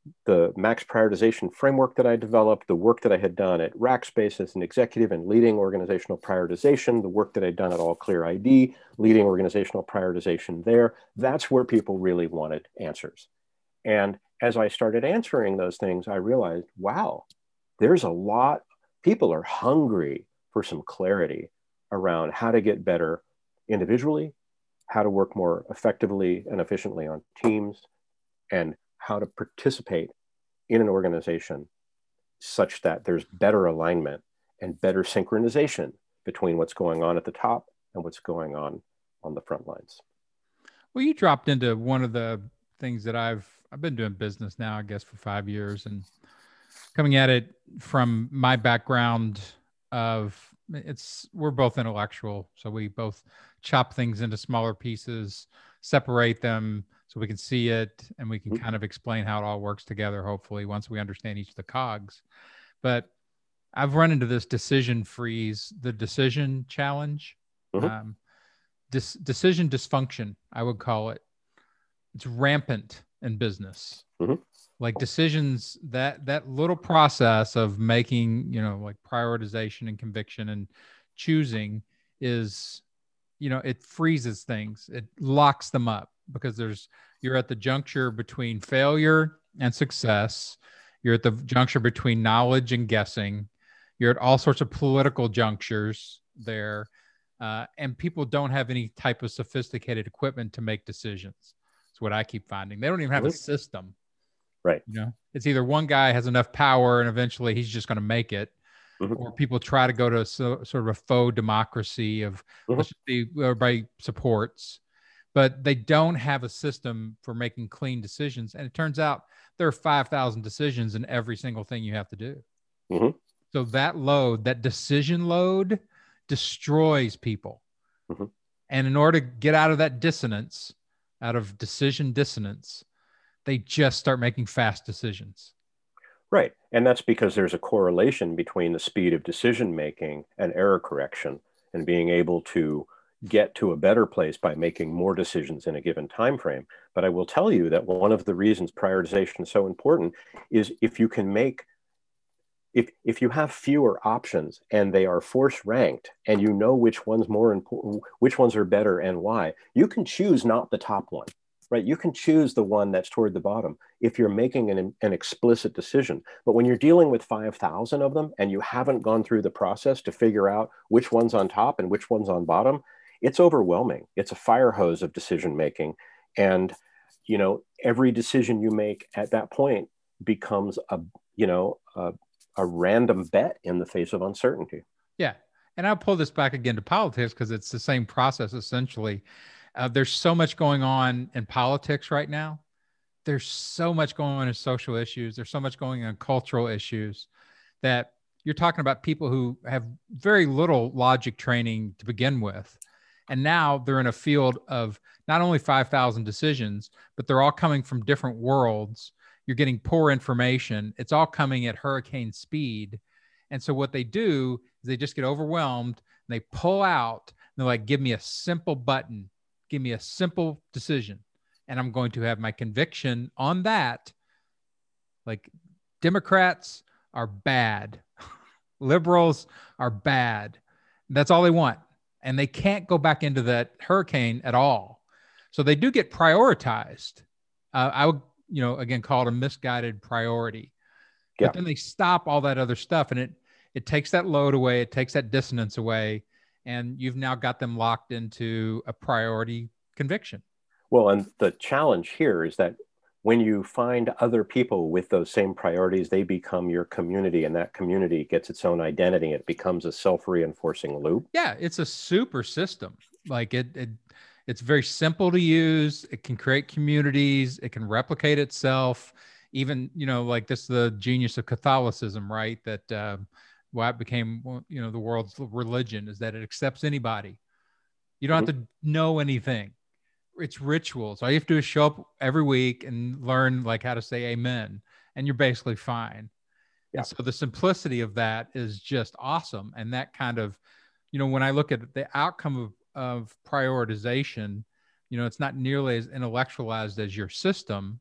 [SPEAKER 2] the max prioritization framework that I developed, the work that I had done at Rackspace as an executive and leading organizational prioritization, the work that I'd done at All Clear ID, leading organizational prioritization there, that's where people really wanted answers. And as I started answering those things, I realized, wow, there's a lot, people are hungry for some clarity around how to get better individually, how to work more effectively and efficiently on teams, and how to participate in an organization such that there's better alignment and better synchronization between what's going on at the top and what's going on the front lines.
[SPEAKER 1] Well, you dropped into one of the things that I've been doing business now, I guess, for 5 years, and coming at it from my background of we're both intellectual, so we both chop things into smaller pieces, separate them so we can see it, and we can kind of explain how it all works together, hopefully, once we understand each of the cogs. But I've run into this decision freeze, the decision challenge, decision dysfunction, I would call it. It's rampant in business. Like decisions, that little process of making, like prioritization and conviction and choosing is, it freezes things. It locks them up because you're at the juncture between failure and success. You're at the juncture between knowledge and guessing. You're at all sorts of political junctures there. And people don't have any type of sophisticated equipment to make decisions. That's what I keep finding. They don't even have a system.
[SPEAKER 2] Right.
[SPEAKER 1] It's either one guy has enough power and eventually he's just going to make it, or people try to go to sort of a faux democracy of let's just be everybody supports, but they don't have a system for making clean decisions. And it turns out there are 5,000 decisions in every single thing you have to do. So that decision load destroys people. And in order to get out of that dissonance, out of decision dissonance, they just start making fast decisions.
[SPEAKER 2] Right. And that's because there's a correlation between the speed of decision making and error correction and being able to get to a better place by making more decisions in a given time frame. But I will tell you that one of the reasons prioritization is so important is if you can make, if you have fewer options and they are force ranked and you know which one's more important, which ones are better and why, you can choose not the top one. Right? You can choose the one that's toward the bottom if you're making an explicit decision. But when you're dealing with 5,000 of them and you haven't gone through the process to figure out which one's on top and which one's on bottom, it's overwhelming. It's a fire hose of decision making. And, every decision you make at that point becomes a random bet in the face of uncertainty.
[SPEAKER 1] Yeah. And I'll pull this back again to politics because it's the same process essentially. There's so much going on in politics right now. There's so much going on in social issues. There's so much going on in cultural issues that you're talking about people who have very little logic training to begin with. And now they're in a field of not only 5,000 decisions, but they're all coming from different worlds. You're getting poor information. It's all coming at hurricane speed. And so what they do is they just get overwhelmed and they pull out and they're like, give me a simple button. Give me a simple decision, and I'm going to have my conviction on that. Like Democrats are bad. Liberals are bad. That's all they want. And they can't go back into that hurricane at all. So they do get prioritized. I would, again, call it a misguided priority.
[SPEAKER 2] Yeah.
[SPEAKER 1] But then they stop all that other stuff, and it takes that load away. It takes that dissonance away. And you've now got them locked into a priority conviction.
[SPEAKER 2] Well, and the challenge here is that when you find other people with those same priorities, they become your community, and that community gets its own identity. It becomes a self-reinforcing loop.
[SPEAKER 1] Yeah, it's a super system. Like it's very simple to use. It can create communities. It can replicate itself. Even, like this is the genius of Catholicism, right? That why it became, the world's religion is that it accepts anybody. You don't have to know anything. It's rituals. All you have to do is show up every week and learn like how to say amen, and you're basically fine. Yeah. And so the simplicity of that is just awesome. And that kind of, when I look at the outcome of prioritization, it's not nearly as intellectualized as your system,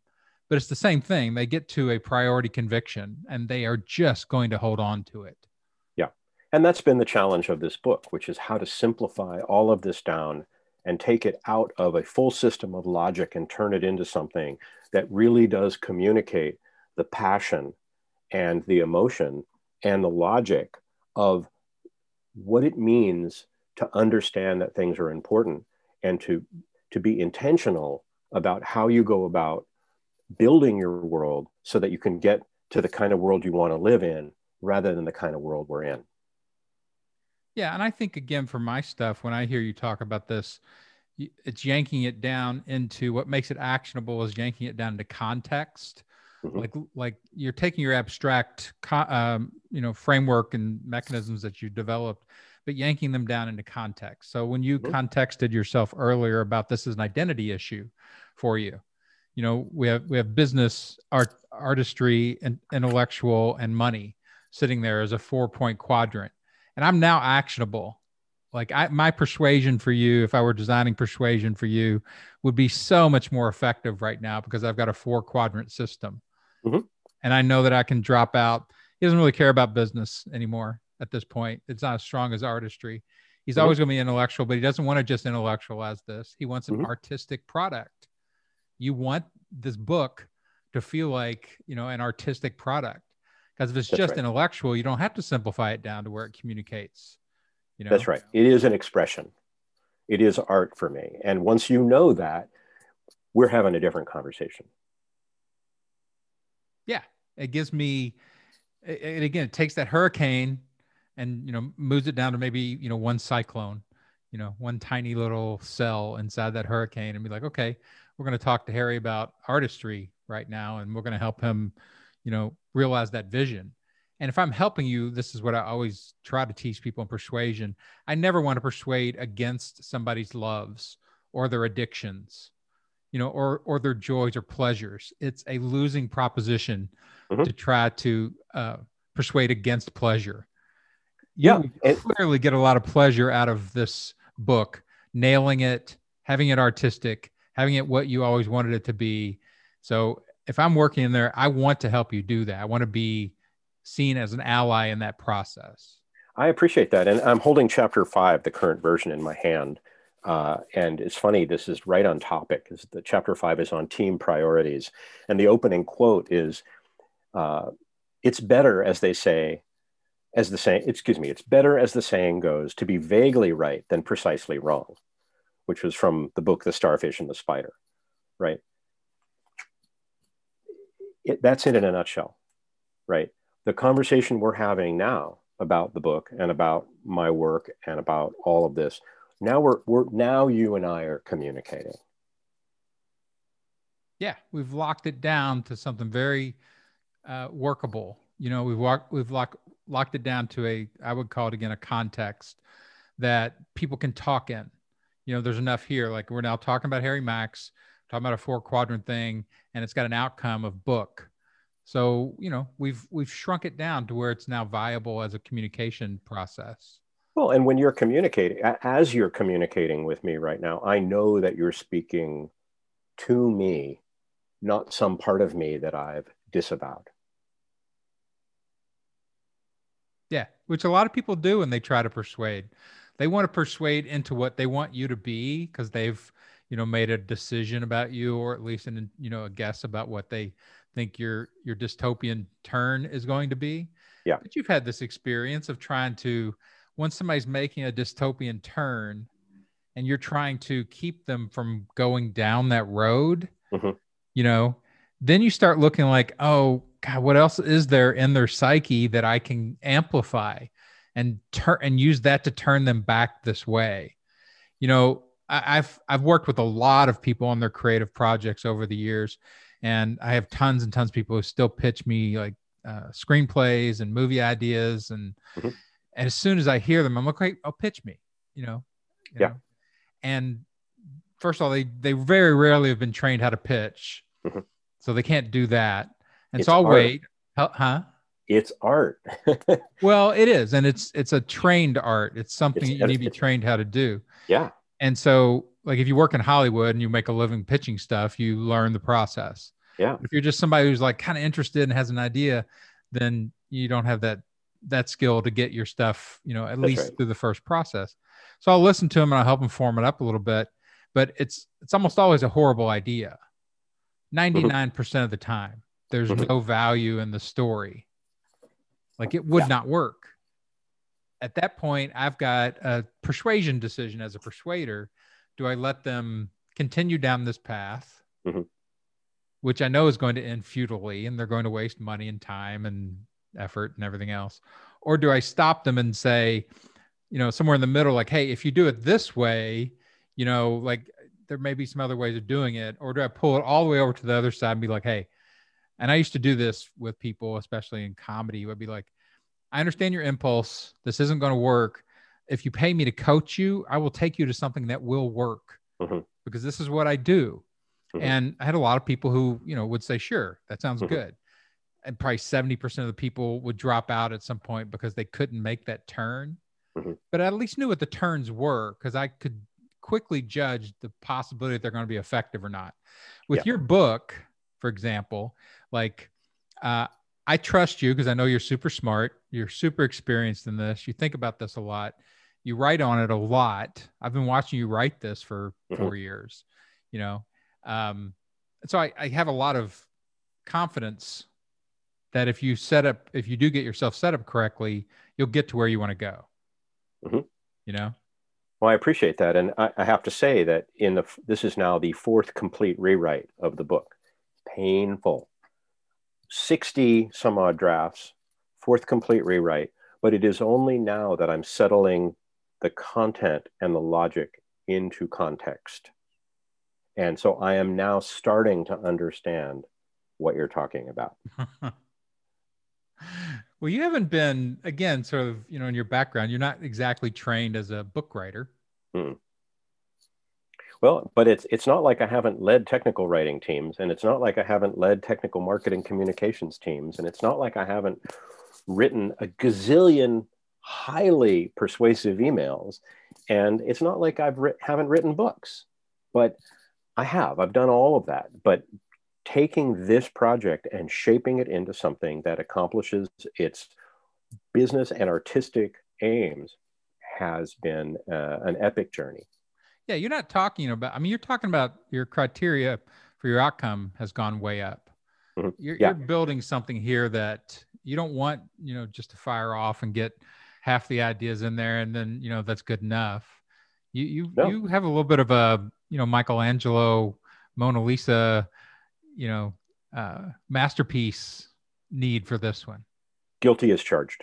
[SPEAKER 1] but it's the same thing. They get to a priority conviction and they are just going to hold on to it.
[SPEAKER 2] Yeah. And that's been the challenge of this book, which is how to simplify all of this down and take it out of a full system of logic and turn it into something that really does communicate the passion and the emotion and the logic of what it means to understand that things are important and to be intentional about how you go about building your world so that you can get to the kind of world you want to live in rather than the kind of world we're in.
[SPEAKER 1] Yeah. And I think, again, for my stuff, when I hear you talk about this, it's yanking it down into what makes it actionable is yanking it down to context. Mm-hmm. Like you're taking your abstract, framework and mechanisms that you developed, but yanking them down into context. So when you mm-hmm. contexted yourself earlier about this is an identity issue for you, we have business, artistry, and intellectual, and money sitting there as a 4-point quadrant. And I'm now actionable. Like my persuasion for you, if I were designing persuasion for you, would be so much more effective right now because I've got a 4-quadrant system. Mm-hmm. And I know that I can drop out. He doesn't really care about business anymore at this point. It's not as strong as artistry. He's mm-hmm. always going to be intellectual, but he doesn't want to just intellectualize this. He wants an mm-hmm. artistic product. You want this book to feel like, an artistic product. Because if it's just intellectual, you don't have to simplify it down to where it communicates.
[SPEAKER 2] That's right. It is an expression. It is art for me. And once you know that, we're having a different conversation.
[SPEAKER 1] Yeah. It gives me, and again, it takes that hurricane and, moves it down to maybe, one cyclone, one tiny little cell inside that hurricane and be like, okay, we're going to talk to Harry about artistry right now. And we're going to help him, realize that vision. And if I'm helping you, this is what I always try to teach people in persuasion. I never want to persuade against somebody's loves or their addictions, or their joys or pleasures. It's a losing proposition mm-hmm. to try to persuade against pleasure. You clearly get a lot of pleasure out of this book, nailing it, having it artistic, having it what you always wanted it to be. So if I'm working in there, I want to help you do that. I want to be seen as an ally in that process.
[SPEAKER 2] I appreciate that. And I'm holding chapter 5, the current version, in my hand. And it's funny, this is right on topic. The chapter 5 is on team priorities. And the opening quote is, it's better, it's better as the saying goes, to be vaguely right than precisely wrong, which was from the book, The Starfish and the Spider, right? That's it in a nutshell, right? The conversation we're having now about the book and about my work and about all of this, now you and I are communicating.
[SPEAKER 1] Yeah, we've locked it down to something very workable. We've locked it down to I would call it again, a context that people can talk in. There's enough here. Like we're now talking about Harry Max, talking about a 4-quadrant thing, and it's got an outcome of book. So, we've shrunk it down to where it's now viable as a communication process.
[SPEAKER 2] Well, and when you're communicating, as you're communicating with me right now, I know that you're speaking to me, not some part of me that I've disavowed.
[SPEAKER 1] Yeah, which a lot of people do when they try to persuade. They want to persuade into what they want you to be because they've, made a decision about you, or at least a guess about what they think your dystopian turn is going to be.
[SPEAKER 2] Yeah.
[SPEAKER 1] But you've had this experience of trying to, when somebody's making a dystopian turn and you're trying to keep them from going down that road, mm-hmm. Then you start looking like, oh God, what else is there in their psyche that I can amplify and use that to turn them back this way? I've worked with a lot of people on their creative projects over the years, and I have tons and tons of people who still pitch me like screenplays and movie ideas, and mm-hmm. and as soon as I hear them, I'm like, okay, I'll pitch me,
[SPEAKER 2] Yeah.
[SPEAKER 1] And first of all, they very rarely have been trained how to pitch, mm-hmm. so they can't do that. And so I'll wait. Huh?
[SPEAKER 2] It's art.
[SPEAKER 1] Well, it is, and it's a trained art. It's something you need to be trained how to do.
[SPEAKER 2] Yeah.
[SPEAKER 1] And so, like, if you work in Hollywood and you make a living pitching stuff, you learn the process.
[SPEAKER 2] Yeah.
[SPEAKER 1] If you're just somebody who's like kind of interested and has an idea, then you don't have that skill to get your stuff, you know, at
[SPEAKER 2] That's
[SPEAKER 1] least
[SPEAKER 2] right.
[SPEAKER 1] through the first process. So I'll listen to them and I'll help them form it up a little bit, but it's almost always a horrible idea. 99% of the time, there's
[SPEAKER 2] Mhm.
[SPEAKER 1] no value in the story. Like it would
[SPEAKER 2] Yeah.
[SPEAKER 1] not work. At that point, I've got a persuasion decision as a persuader. Do I let them continue down this path,
[SPEAKER 2] Mhm.
[SPEAKER 1] which I know is going to end futilely and they're going to waste money and time and effort and everything else? Or do I stop them and say, you know, somewhere in the middle, like, hey, if you do it this way, you know, like there may be some other ways of doing it. Or do I pull it all the way over to the other side and be like, hey, and I used to do this with people, especially in comedy, would be like, I understand your impulse. This isn't going to work. If you pay me to coach you, I will take you to something that will work
[SPEAKER 2] Mhm.
[SPEAKER 1] because this is what I do.
[SPEAKER 2] Mhm.
[SPEAKER 1] And I had a lot of people who, you know, would say, sure, that sounds
[SPEAKER 2] Mhm.
[SPEAKER 1] good. And probably 70% of the people would drop out at some point because they couldn't make that turn.
[SPEAKER 2] Mhm.
[SPEAKER 1] But I at least knew what the turns were because I could quickly judge the possibility that they're going to be effective or not.
[SPEAKER 2] Yeah.
[SPEAKER 1] With your book, for example, like uh, I trust you because I know you're super smart. You're super experienced in this. You think about this a lot. You write on it a lot. I've been watching you write this for
[SPEAKER 2] Mhm.
[SPEAKER 1] 4 years, you know. Um, so I have a lot of confidence that if you do get yourself set up correctly, you'll get to where you want to go,
[SPEAKER 2] Mhm.
[SPEAKER 1] you know?
[SPEAKER 2] Well, I appreciate that, and I have to say that this is now the fourth complete rewrite of the book. Painful. 60 some odd drafts, fourth complete rewrite, but it is only now that I'm settling the content and the logic into context. And so I am now starting to understand what you're talking about.
[SPEAKER 1] Well, you haven't been, again, sort of, you know, in your background, you're not exactly trained as a book writer.
[SPEAKER 2] Hmm. Well, but it's not like I haven't led technical writing teams, and it's not like I haven't led technical marketing communications teams, and it's not like I haven't written a gazillion highly persuasive emails, and it's not like haven't written books, but I have. I've done all of that. But taking this project and shaping it into something that accomplishes its business and artistic aims has been an epic journey.
[SPEAKER 1] Yeah, you're not talking about, I mean, you're talking about your criteria for your outcome has gone way up.
[SPEAKER 2] Mhm.
[SPEAKER 1] You're
[SPEAKER 2] Yeah.
[SPEAKER 1] building something here that you don't want, you know, just to fire off and get half the ideas in there and then, you know, that's good enough.
[SPEAKER 2] No,
[SPEAKER 1] You have a little bit of a, you know, Michelangelo, Mona Lisa, you know, masterpiece need for this one.
[SPEAKER 2] guilty as charged.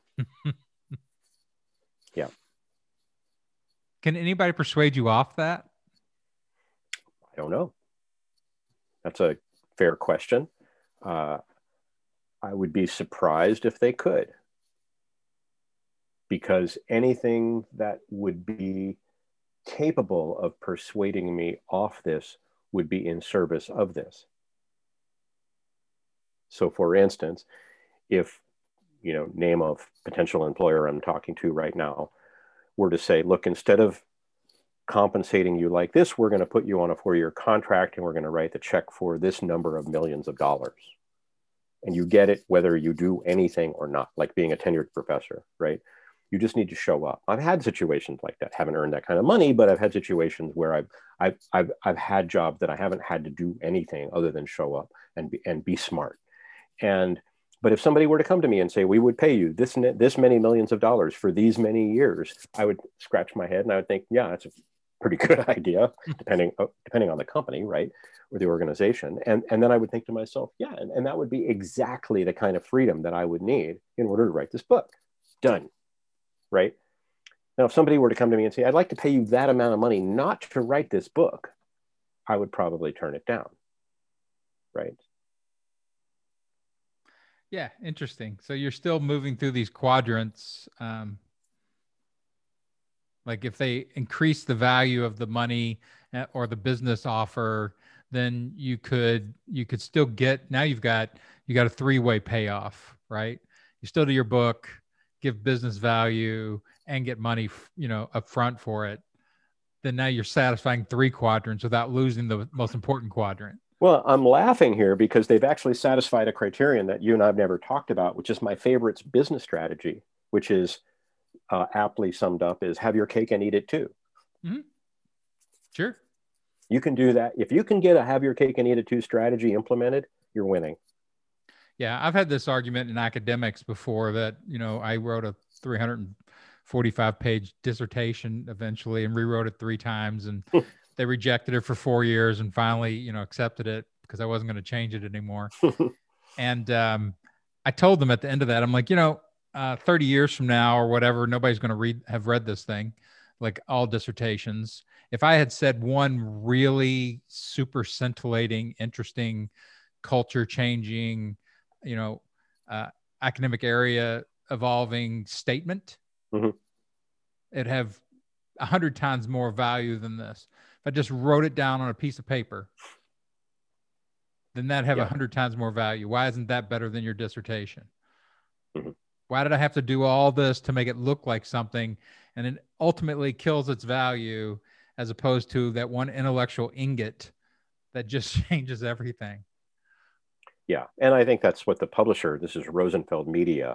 [SPEAKER 2] Yeah.
[SPEAKER 1] Can anybody persuade you off that?
[SPEAKER 2] I don't know. That's a fair question. Uh, I would be surprised if they could, because anything that would be capable of persuading me off this would be in service of this. So, for instance, if, name of potential employer I'm talking to right now were to say, look, instead of compensating you like this, we're going to put you on a 4-year contract and we're going to write the check for this number of millions of dollars. And you get it whether you do anything or not, like being a tenured professor, right? You just need to show up. I've had situations like that. Haven't earned that kind of money, but I've had situations where I've had jobs that I haven't had to do anything other than show up and be smart. And but if somebody were to come to me and say, we would pay you this many millions of dollars for these many years, I would scratch my head and I would think, yeah, that's a pretty good idea, depending on the company, right, or the organization. And then I would think to myself, yeah, and that would be exactly the kind of freedom that I would need in order to write this book. Done, right? Now, if somebody were to come to me and say, I'd like to pay you that amount of money not to write this book, I would probably turn it down, right?
[SPEAKER 1] Yeah, interesting. So you're still moving through these quadrants. Like if they increase the value of the money or the business offer, then you could still get, now you got a three-way payoff, right? You still do your book, give business value, and get money, you know, up front for it. Then now you're satisfying three quadrants without losing the most important quadrant.
[SPEAKER 2] Well, I'm laughing here because they've actually satisfied a criterion that you and I've never talked about, which is my favorite business strategy, which is aptly summed up is have your cake and eat it too.
[SPEAKER 1] Mm-hmm. Sure.
[SPEAKER 2] You can do that. If you can get a have your cake and eat it too strategy implemented, you're winning.
[SPEAKER 1] Yeah, I've had this argument in academics before that, I wrote a 345-page dissertation eventually and rewrote it 3 times, and they rejected it for 4 years and finally, accepted it because I wasn't going to change it anymore. And I told them at the end of that, I'm like, 30 years from now or whatever, nobody's going to have read this thing, like all dissertations. If I had said one really super scintillating, interesting, culture changing, academic area evolving statement, it'd have 100 times more value than this. If I just wrote it down on a piece of paper, then that'd have 100 times more value. Why isn't that better than your dissertation? Why did I have to do all this to make it look like something, and it ultimately kills its value, as opposed to that one intellectual ingot that just changes everything?
[SPEAKER 2] Yeah, and I think that's what the publisher, this is Rosenfeld Media,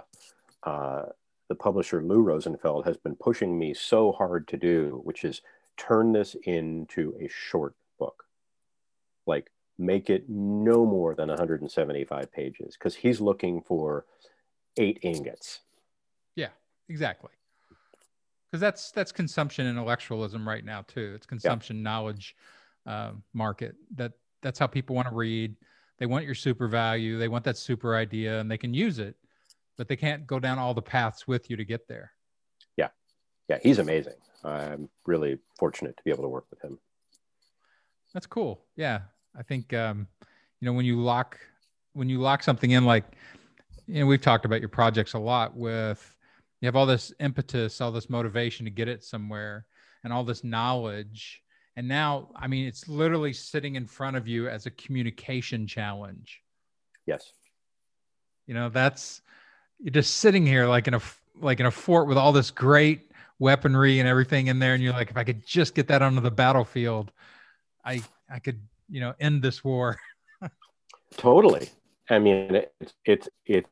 [SPEAKER 2] the publisher Lou Rosenfeld has been pushing me so hard to do, which is turn this into a short book. Like, make it no more than 175 pages, because he's looking for 8 ingots.
[SPEAKER 1] Yeah, exactly. Because that's consumption intellectualism right now too. It's consumption knowledge market. That's how people want to read. They want your super value. They want that super idea, and they can use it, but they can't go down all the paths with you to get there.
[SPEAKER 2] Yeah, he's amazing. I'm really fortunate to be able to work with him.
[SPEAKER 1] That's cool. Yeah, I think when you lock something in, like, we've talked about your projects a lot. With you have all this impetus, all this motivation to get it somewhere, and all this knowledge. And now, I mean, it's literally sitting in front of you as a communication challenge.
[SPEAKER 2] Yes.
[SPEAKER 1] That's, you're just sitting here like in a fort with all this great weaponry and everything in there, and you're like, if I could just get that onto the battlefield, I could end this war.
[SPEAKER 2] Totally. I mean, it's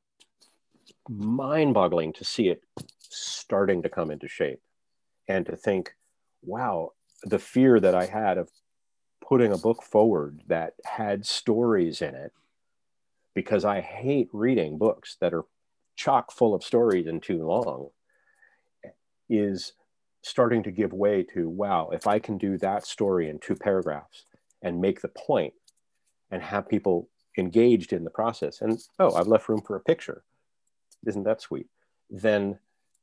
[SPEAKER 2] mind-boggling to see it starting to come into shape, and to think, wow, the fear that I had of putting a book forward that had stories in it, because I hate reading books that are chock full of stories and too long, is starting to give way to, wow, if I can do that story in 2 paragraphs and make the point and have people engaged in the process, and I've left room for a picture, isn't that sweet? Then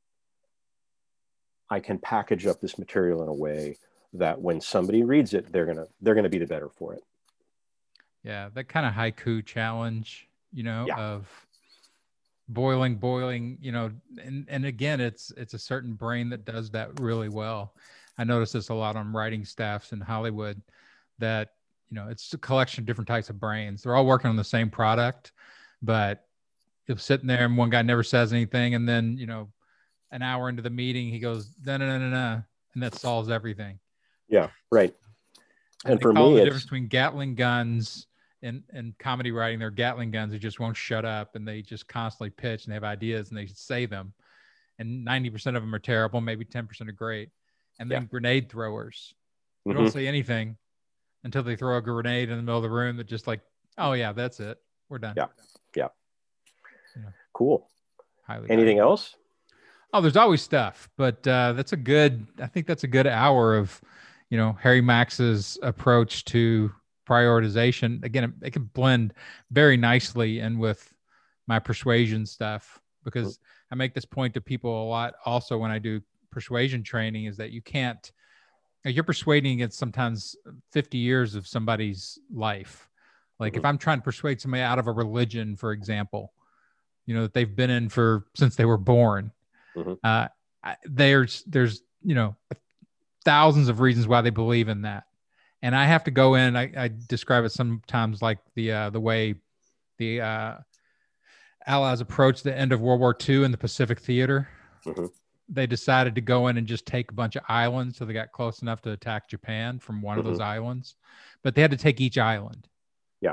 [SPEAKER 2] I can package up this material in a way that when somebody reads it, they're gonna be the better for it.
[SPEAKER 1] Yeah, that kind of haiku challenge, of boiling, and again, it's a certain brain that does that really well. I notice this a lot on writing staffs in Hollywood, that it's a collection of different types of brains. They're all working on the same product, but you're sitting there and one guy never says anything, and then an hour into the meeting he goes da na na na na, and that solves everything.
[SPEAKER 2] Yeah, right.
[SPEAKER 1] And for me, the difference between Gatling guns and comedy writing, they're Gatling guns who just won't shut up, and they just constantly pitch, and they have ideas and they say them, and 90% of them are terrible, maybe 10% are great. And then grenade throwers, you don't say anything until they throw a grenade in the middle of the room that just like, oh yeah, that's it, we're done.
[SPEAKER 2] Yeah. Cool.
[SPEAKER 1] Highly
[SPEAKER 2] Anything
[SPEAKER 1] valuable.
[SPEAKER 2] else?
[SPEAKER 1] Oh, there's always stuff, but I think that's a good hour of Harry Max's approach to prioritization. Again, it can blend very nicely in with my persuasion stuff, because I make this point to people a lot also when I do persuasion training, is that you're persuading against sometimes 50 years of somebody's life. Like if I'm trying to persuade somebody out of a religion, for example, that they've been in since they were born, there's thousands of reasons why they believe in that. And I have to go in, I describe it sometimes like the way the Allies approached the end of World War II in the Pacific Theater. They decided to go in and just take a bunch of islands, so they got close enough to attack Japan from one of those islands, but they had to take each island.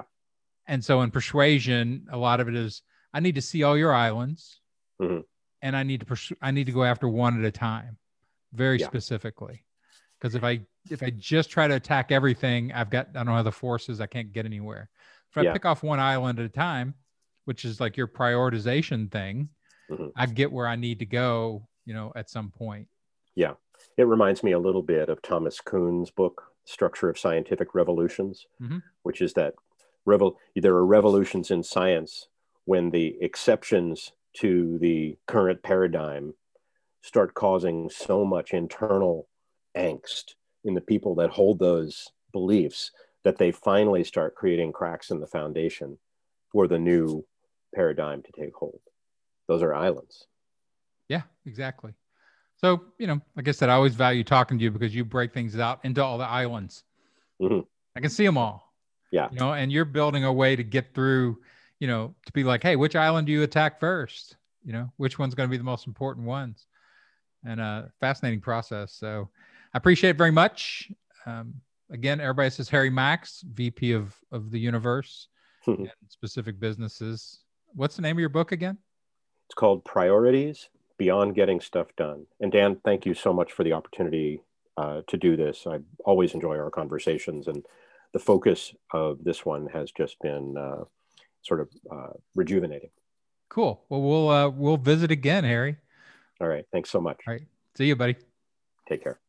[SPEAKER 1] And so in persuasion, a lot of it is I need to see all your islands,
[SPEAKER 2] Mm-hmm.
[SPEAKER 1] and I need to go after one at a time, very
[SPEAKER 2] Yeah.
[SPEAKER 1] specifically. Because if I just try to attack everything, I don't have the forces, I can't get anywhere. If I
[SPEAKER 2] Yeah.
[SPEAKER 1] pick off one island at a time, which is like your prioritization thing,
[SPEAKER 2] Mm-hmm.
[SPEAKER 1] I get where I need to go, at some point.
[SPEAKER 2] Yeah. It reminds me a little bit of Thomas Kuhn's book, Structure of Scientific Revolutions,
[SPEAKER 1] Mm-hmm.
[SPEAKER 2] which is that there are revolutions in science when the exceptions to the current paradigm start causing so much internal angst in the people that hold those beliefs that they finally start creating cracks in the foundation for the new paradigm to take hold. Those are islands.
[SPEAKER 1] Yeah, exactly. So, like I said, I always value talking to you because you break things out into all the islands.
[SPEAKER 2] Mm-hmm.
[SPEAKER 1] I can see them all.
[SPEAKER 2] Yeah.
[SPEAKER 1] And you're building a way to get through, to be like, hey, which island do you attack first? Which one's going to be the most important ones? And a fascinating process. So I appreciate it very much. Again, everybody says Harry Max, VP of the universe and specific businesses. What's the name of your book again?
[SPEAKER 2] It's called Priorities Beyond Getting Stuff Done. And Dan, thank you so much for the opportunity to do this. I always enjoy our conversations, and the focus of this one has just been sort of rejuvenating.
[SPEAKER 1] Cool. Well, we'll visit again, Harry.
[SPEAKER 2] All right. Thanks so much.
[SPEAKER 1] All right. See you, buddy.
[SPEAKER 2] Take care.